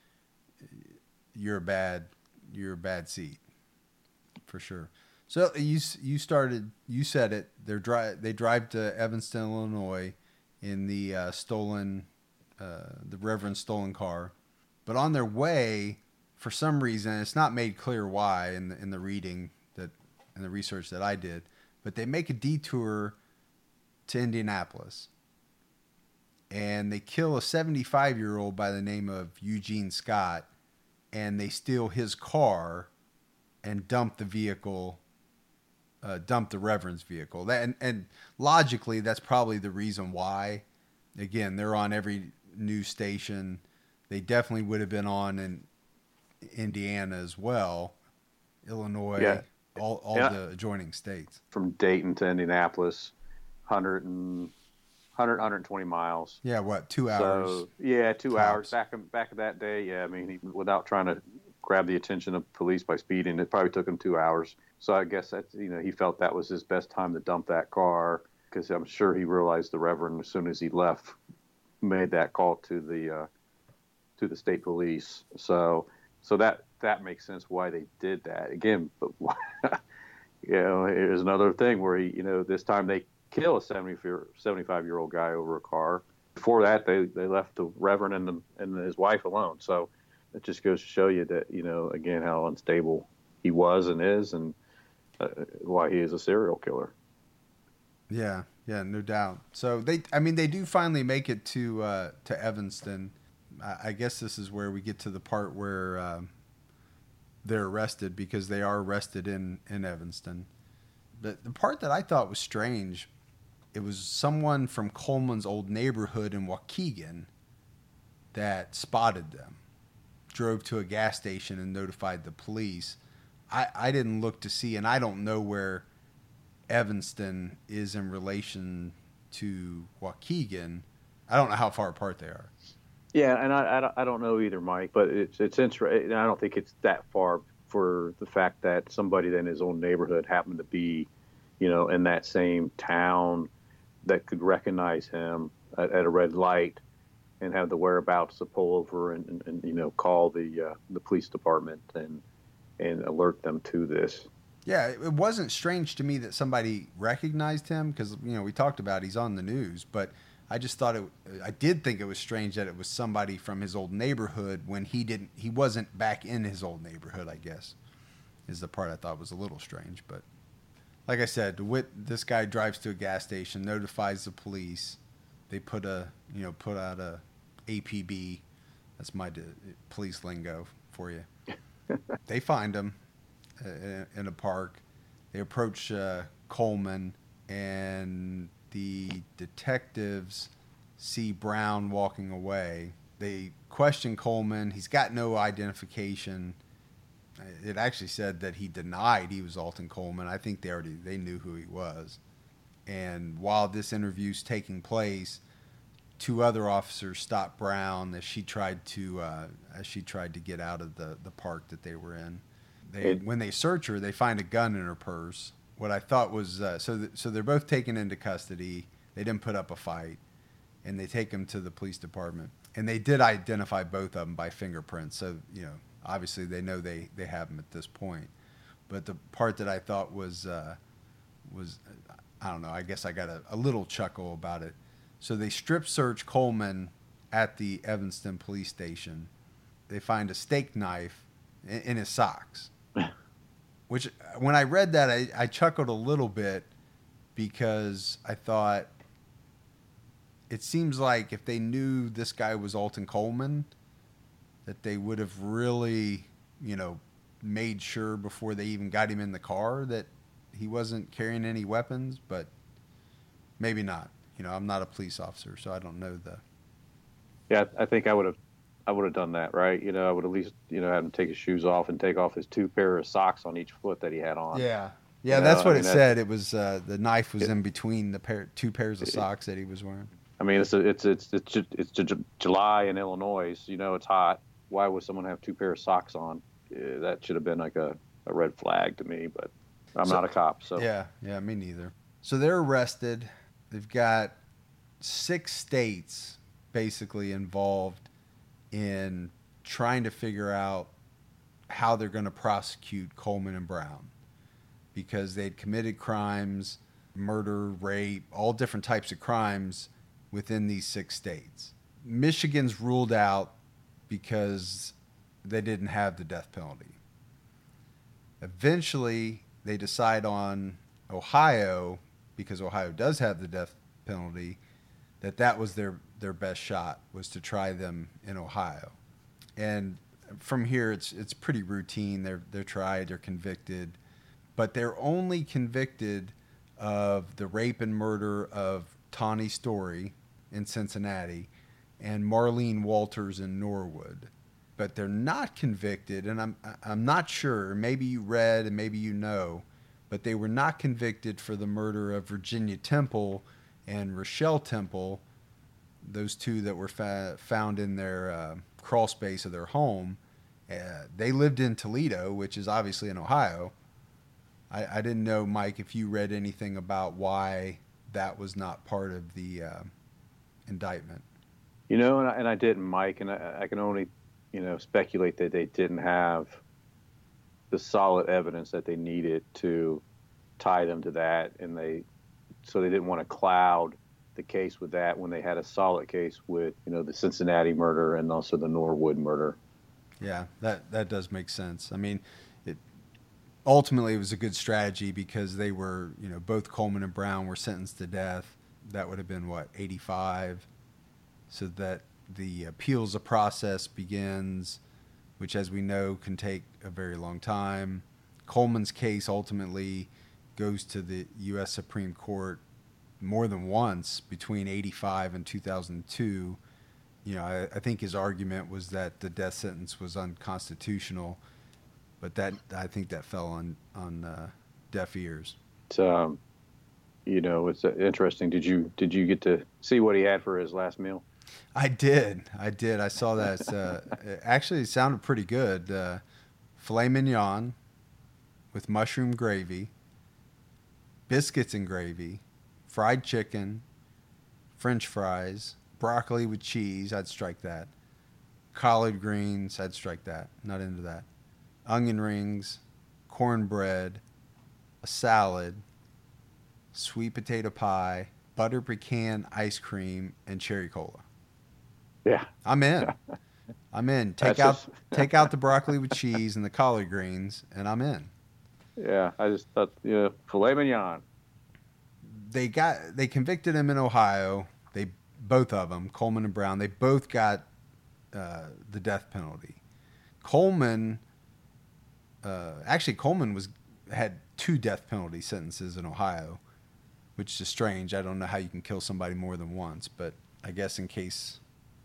you're a bad, you're a bad seat, for sure. So you you started, you said it. They're dri- They drive to Evanston, Illinois, in the uh, stolen, uh, the Reverend's stolen car. But on their way, for some reason, it's not made clear why in the, in the reading that, in the research that I did, but they make a detour to Indianapolis. And they kill a seventy-five-year-old by the name of Eugene Scott, and they steal his car and dump the vehicle, uh, dump the Reverend's vehicle. That, and, and logically, that's probably the reason why. Again, they're on every news station. They definitely would have been on in Indiana as well, Illinois, yeah. all, all yeah. the adjoining states. From Dayton to Indianapolis, one hundred, one hundred, one hundred twenty miles. Yeah, what, two hours? So, yeah, two tops. hours. Back in, back in that day, yeah, I mean, he, without trying to grab the attention of police by speeding, it probably took him two hours. So I guess that's, you know, he felt that was his best time to dump that car, because I'm sure he realized the Reverend, as soon as he left, made that call to the uh, to the state police. So so that that makes sense why they did that. Again, but you know, here's another thing where he, you know, this time they kill a seventy-five year old guy over a car. Before that, they, they left the Reverend and the, and his wife alone. So it just goes to show you that, you know, again, how unstable he was and is, and uh, why he is a serial killer. Yeah, yeah, no doubt. So they, I mean, they do finally make it to uh, to Evanston. I, I guess this is where we get to the part where um, they're arrested, because they are arrested in, in Evanston. But the part that I thought was strange, it was someone from Coleman's old neighborhood in Waukegan that spotted them, drove to a gas station and notified the police. I, I didn't look to see, and I don't know where Evanston is in relation to Waukegan. I don't know how far apart they are. Yeah, and I, I, don't, I don't know either, Mike, but it's it's interesting. I don't think it's that far, for the fact that somebody in his own neighborhood happened to be, you know, in that same town, that could recognize him at, at a red light and have the whereabouts to pull over and, and, and you know, call the uh, the police department and and alert them to this. Yeah, it wasn't strange to me that somebody recognized him, because, you know, we talked about he's on the news, but I just thought it, I did think it was strange that it was somebody from his old neighborhood when he didn't, he wasn't back in his old neighborhood, I guess, is the part I thought was a little strange. But like I said, DeWitt, this guy drives to a gas station, notifies the police. They put a, you know, put out a A P B. That's my police lingo for you. They find him in a park. They approach uh, Coleman, and the detectives see Brown walking away. They question Coleman. He's got no identification. It actually said that he denied he was Alton Coleman. I think they already they knew who he was. And while this interview's taking place, two other officers stopped Brown as she tried to uh, as she tried to get out of the, the park that they were in. They, It, when they search her, they find a gun in her purse. What I thought was uh, so th- so they're both taken into custody. They didn't put up a fight, and they take them to the police department. And they did identify both of them by fingerprints. So you know, obviously they know they, they have them at this point. But the part that I thought was uh, was I don't know. I guess I got a, a little chuckle about it. So they strip search Coleman at the Evanston police station. They find a steak knife in, in his socks. Which, when I read that, I, I chuckled a little bit because I thought it seems like if they knew this guy was Alton Coleman, that they would have really, you know, made sure before they even got him in the car that he wasn't carrying any weapons, but maybe not. You know, I'm not a police officer, so I don't know the. Yeah, I think I would have, I would have done that, right? You know, I would at least, you know, have him take his shoes off and take off his two pair of socks on each foot that he had on. Yeah, yeah, You that's know, what I it mean, said. It was uh, the knife was it, in between the pair, two pairs of it, socks that he was wearing. I mean, it's a, it's it's it's it's July in Illinois. You know, it's hot. Why would someone have two pair of socks on? Yeah, that should have been like a, a red flag to me. But I'm so, not a cop, so yeah, yeah, me neither. So they're arrested. They've got six states basically involved in trying to figure out how they're going to prosecute Coleman and Brown because they'd committed crimes, murder, rape, all different types of crimes within these six states. Michigan's ruled out because they didn't have the death penalty. Eventually, they decide on Ohio, because Ohio does have the death penalty, that that was their, their best shot, was to try them in Ohio. And from here, it's it's pretty routine. They're they're tried, they're convicted, but they're only convicted of the rape and murder of Tawny Story in Cincinnati and Marlene Walters in Norwood. But they're not convicted, and I'm I'm not sure. Maybe you read and maybe you know, but they were not convicted for the murder of Virginia Temple and Rochelle Temple, those two that were fa- found in their uh, crawl space of their home. Uh, they lived in Toledo, which is obviously in Ohio. I, I didn't know, Mike, if you read anything about why that was not part of the uh, indictment. You know, and I, and I didn't, Mike, and I, I can only, you know, speculate that they didn't have the solid evidence that they needed to tie them to that, and they, so they didn't want to cloud the case with that when they had a solid case with, you know, the Cincinnati murder and also the Norwood murder. Yeah, that that does make sense. I mean, it ultimately it was a good strategy because they were, you know, both Coleman and Brown were sentenced to death. That would have been what, eighty-five, so that the appeals process begins, which, as we know, can take a very long time. Coleman's case ultimately goes to the U S Supreme Court more than once between eighty-five and two thousand two. You know, I, I think his argument was that the death sentence was unconstitutional, but that I think that fell on on uh, deaf ears. It's, um, you know, it's uh, interesting. Did you did you get to see what he had for his last meal? I did. I did. I saw that. Uh, it actually sounded pretty good. Uh, filet mignon with mushroom gravy, biscuits and gravy, fried chicken, French fries, broccoli with cheese. I'd strike that. Collard greens. I'd strike that. Not into that. Onion rings, cornbread, a salad, sweet potato pie, butter pecan ice cream, and cherry cola. Yeah, I'm in. I'm in. Take That's out just... take out the broccoli with cheese and the collard greens, and I'm in. Yeah, I just thought, you know, filet mignon. They got they convicted him in Ohio. They both of them, Coleman and Brown. They both got uh, the death penalty. Coleman, uh, actually, Coleman was had two death penalty sentences in Ohio. which is strange. I don't know how you can kill somebody more than once, but I guess in case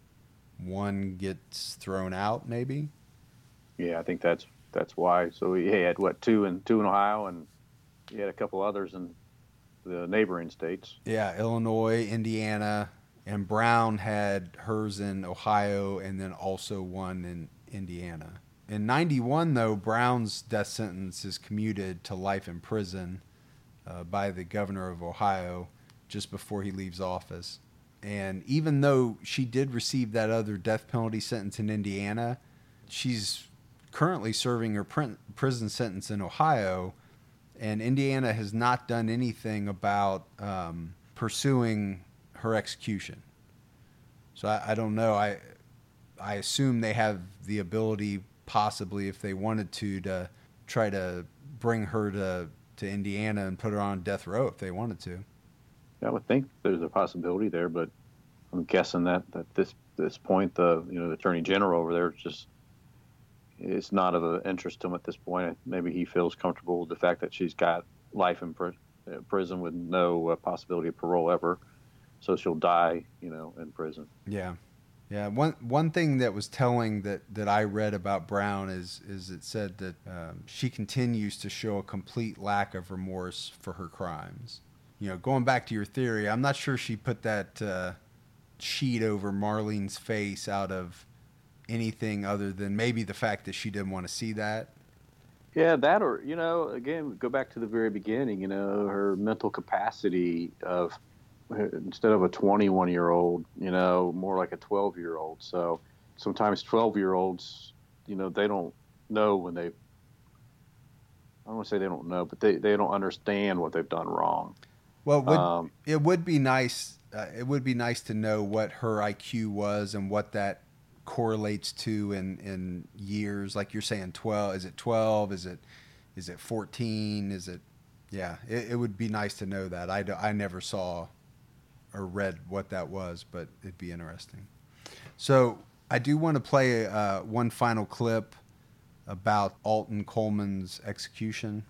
one gets thrown out, maybe. Yeah, I think that's that's why. So he had what two in two in Ohio, and he had a couple others in the neighboring states. Yeah, Illinois, Indiana, and Brown had hers in Ohio, and then also one in Indiana. In ninety-one, though, Brown's death sentence is commuted to life in prison uh, by the governor of Ohio just before he leaves office. And even though she did receive that other death penalty sentence in Indiana, she's currently serving her pr- prison sentence in Ohio, and Indiana has not done anything about um, pursuing her execution. So I, I don't know. I I assume they have the ability, possibly, if they wanted to, to try to bring her to, to Indiana and put her on death row if they wanted to. I would think there's a possibility there, but I'm guessing that at this this point, the you know the Attorney General over there just it's not of interest to him at this point. Maybe he feels comfortable with the fact that she's got life in pr- prison with no uh, possibility of parole ever, so she'll die, you know, in prison. Yeah. Yeah, one one thing that was telling that, that I read about Brown is is it said that um, she continues to show a complete lack of remorse for her crimes. You know, going back to your theory, I'm not sure she put that uh, sheet over Marlene's face out of anything other than maybe the fact that she didn't want to see that. Yeah, that or, you know, again, go back to the very beginning, you know, her mental capacity of, instead of a twenty-one-year-old, you know, more like a twelve-year-old. So sometimes twelve-year-olds, you know, they don't know when they, I don't want to say they don't know, but they, they don't understand what they've done wrong. Well, it would, um, it would be nice. Uh, it would be nice to know what her I Q was and what that correlates to in, in years. Like you're saying, twelve. Is it twelve? Is it is it fourteen? Is it? Yeah, it, it would be nice to know that. I, do, I never saw or read what that was, but it'd be interesting. So I do want to play uh, one final clip about Alton Coleman's execution.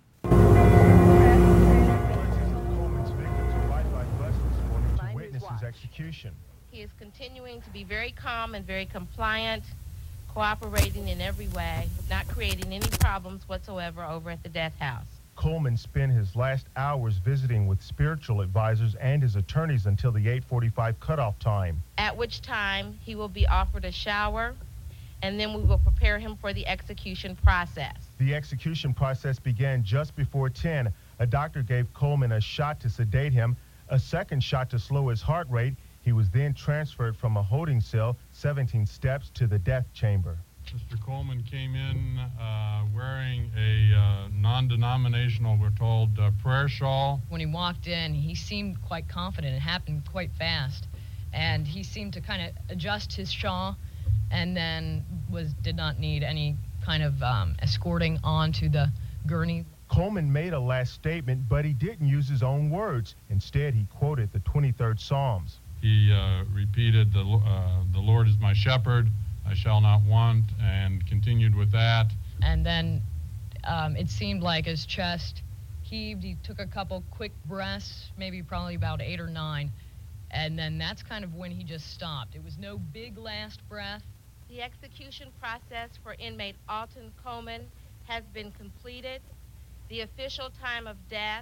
Execution. He is continuing to be very calm and very compliant, cooperating in every way, not creating any problems whatsoever over at the death house. Coleman spent his last hours visiting with spiritual advisors and his attorneys until the eight forty-five cutoff time. At which time he will be offered a shower, and then we will prepare him for the execution process. The execution process began just before ten. A doctor gave Coleman a shot to sedate him, a second shot to slow his heart rate. He was then transferred from a holding cell seventeen steps to the death chamber. Mister Coleman came in uh, wearing a uh, non-denominational, we're told, uh, prayer shawl. When he walked in, he seemed quite confident. It happened quite fast. And he seemed to kind of adjust his shawl and then was did not need any kind of um, escorting onto the gurney. Coleman made a last statement, but he didn't use his own words. Instead, he quoted the twenty-third Psalms. He uh, repeated, the, uh, the Lord is my shepherd, I shall not want, and continued with that. And then um, it seemed like his chest heaved. He took a couple quick breaths, maybe probably about eight or nine, and then that's kind of when he just stopped. It was no big last breath. The execution process for inmate Alton Coleman has been completed. The official time of death,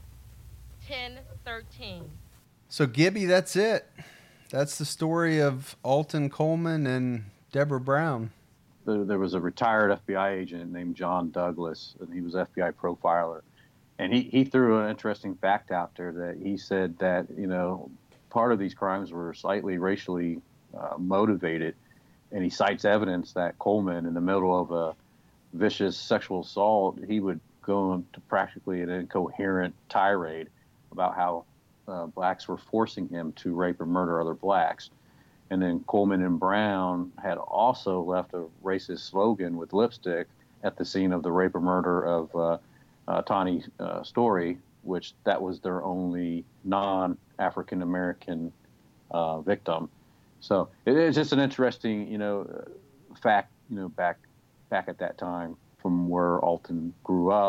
ten thirteen. So, Gibby, that's it. That's the story of Alton Coleman and Deborah Brown. There, there was a retired F B I agent named John Douglas, and he was F B I profiler. And he, he threw an interesting fact out there that he said that, you know, part of these crimes were slightly racially uh, motivated. And he cites evidence that Coleman, in the middle of a vicious sexual assault, he would go into practically an incoherent tirade about how uh, blacks were forcing him to rape or murder other blacks. And then Coleman and Brown had also left a racist slogan with lipstick at the scene of the rape or murder of uh, uh, Tawny uh, Story, which that was their only non-African American uh, victim. So it is just an interesting, you know, fact, you know, back back at that time from where Alton grew up,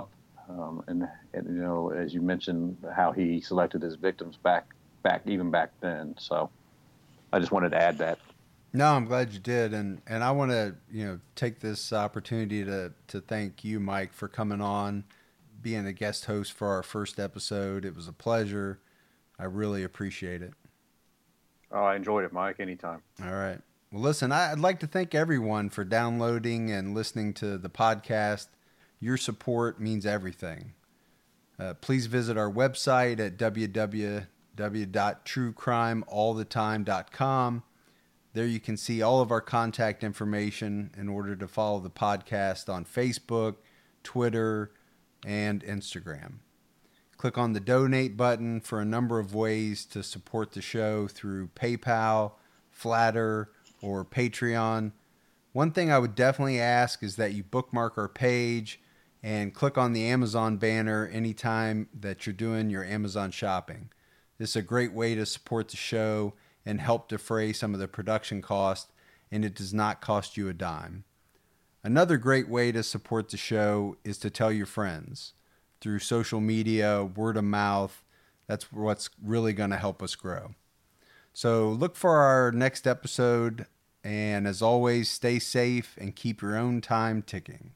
um, and, and you know, as you mentioned, how he selected his victims back back even back then. So I just wanted to add that. No, I'm glad you did, and and I want to you know take this opportunity to to thank you, Mike, for coming on, being a guest host for our first episode. It was a pleasure. I really appreciate it. Oh, I enjoyed it, Mike. Anytime. All right. Well, listen, I'd like to thank everyone for downloading and listening to the podcast. Your support means everything. Uh, please visit our website at w w w dot true crime all the time dot com. There you can see all of our contact information in order to follow the podcast on Facebook, Twitter, and Instagram. Click on the donate button for a number of ways to support the show through PayPal, Flatter, or Patreon. One thing I would definitely ask is that you bookmark our page and click on the Amazon banner anytime that you're doing your Amazon shopping. This is a great way to support the show and help defray some of the production costs, and it does not cost you a dime. Another great way to support the show is to tell your friends through social media, word of mouth. That's what's really going to help us grow. So look for our next episode, and as always, stay safe and keep your own time ticking.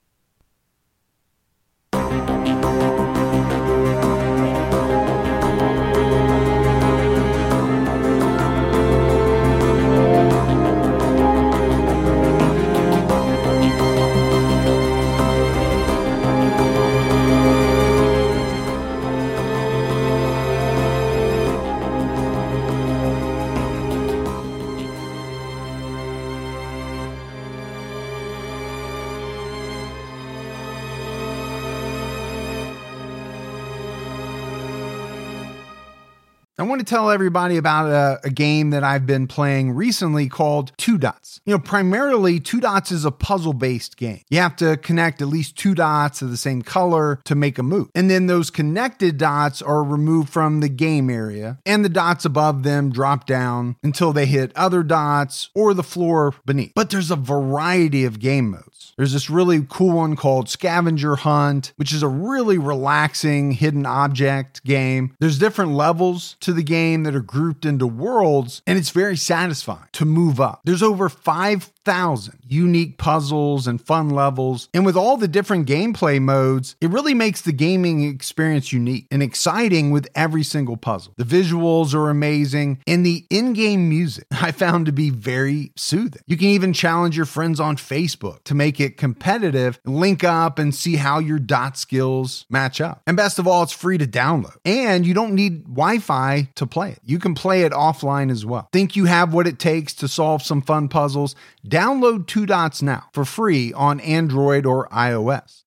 I want to tell everybody about a, a game that I've been playing recently called Two Dots. You know, primarily, Two Dots is a puzzle-based game. You have to connect at least two dots of the same color to make a move. And then those connected dots are removed from the game area, and the dots above them drop down until they hit other dots or the floor beneath. But there's a variety of game modes. There's this really cool one called Scavenger Hunt, which is a really relaxing hidden object game. There's different levels to the game that are grouped into worlds, and it's very satisfying to move up. There's over five thousand unique puzzles and fun levels, and with all the different gameplay modes, it really makes the gaming experience unique and exciting with every single puzzle. The visuals are amazing, and the in-game music I found to be very soothing. You can even challenge your friends on Facebook to make it competitive, link up, and see how your dot skills match up. And best of all, it's free to download, and you don't need Wi-Fi to play it. You can play it offline as well. Think you have what it takes to solve some fun puzzles? Download Two Dots now for free on Android or iOS.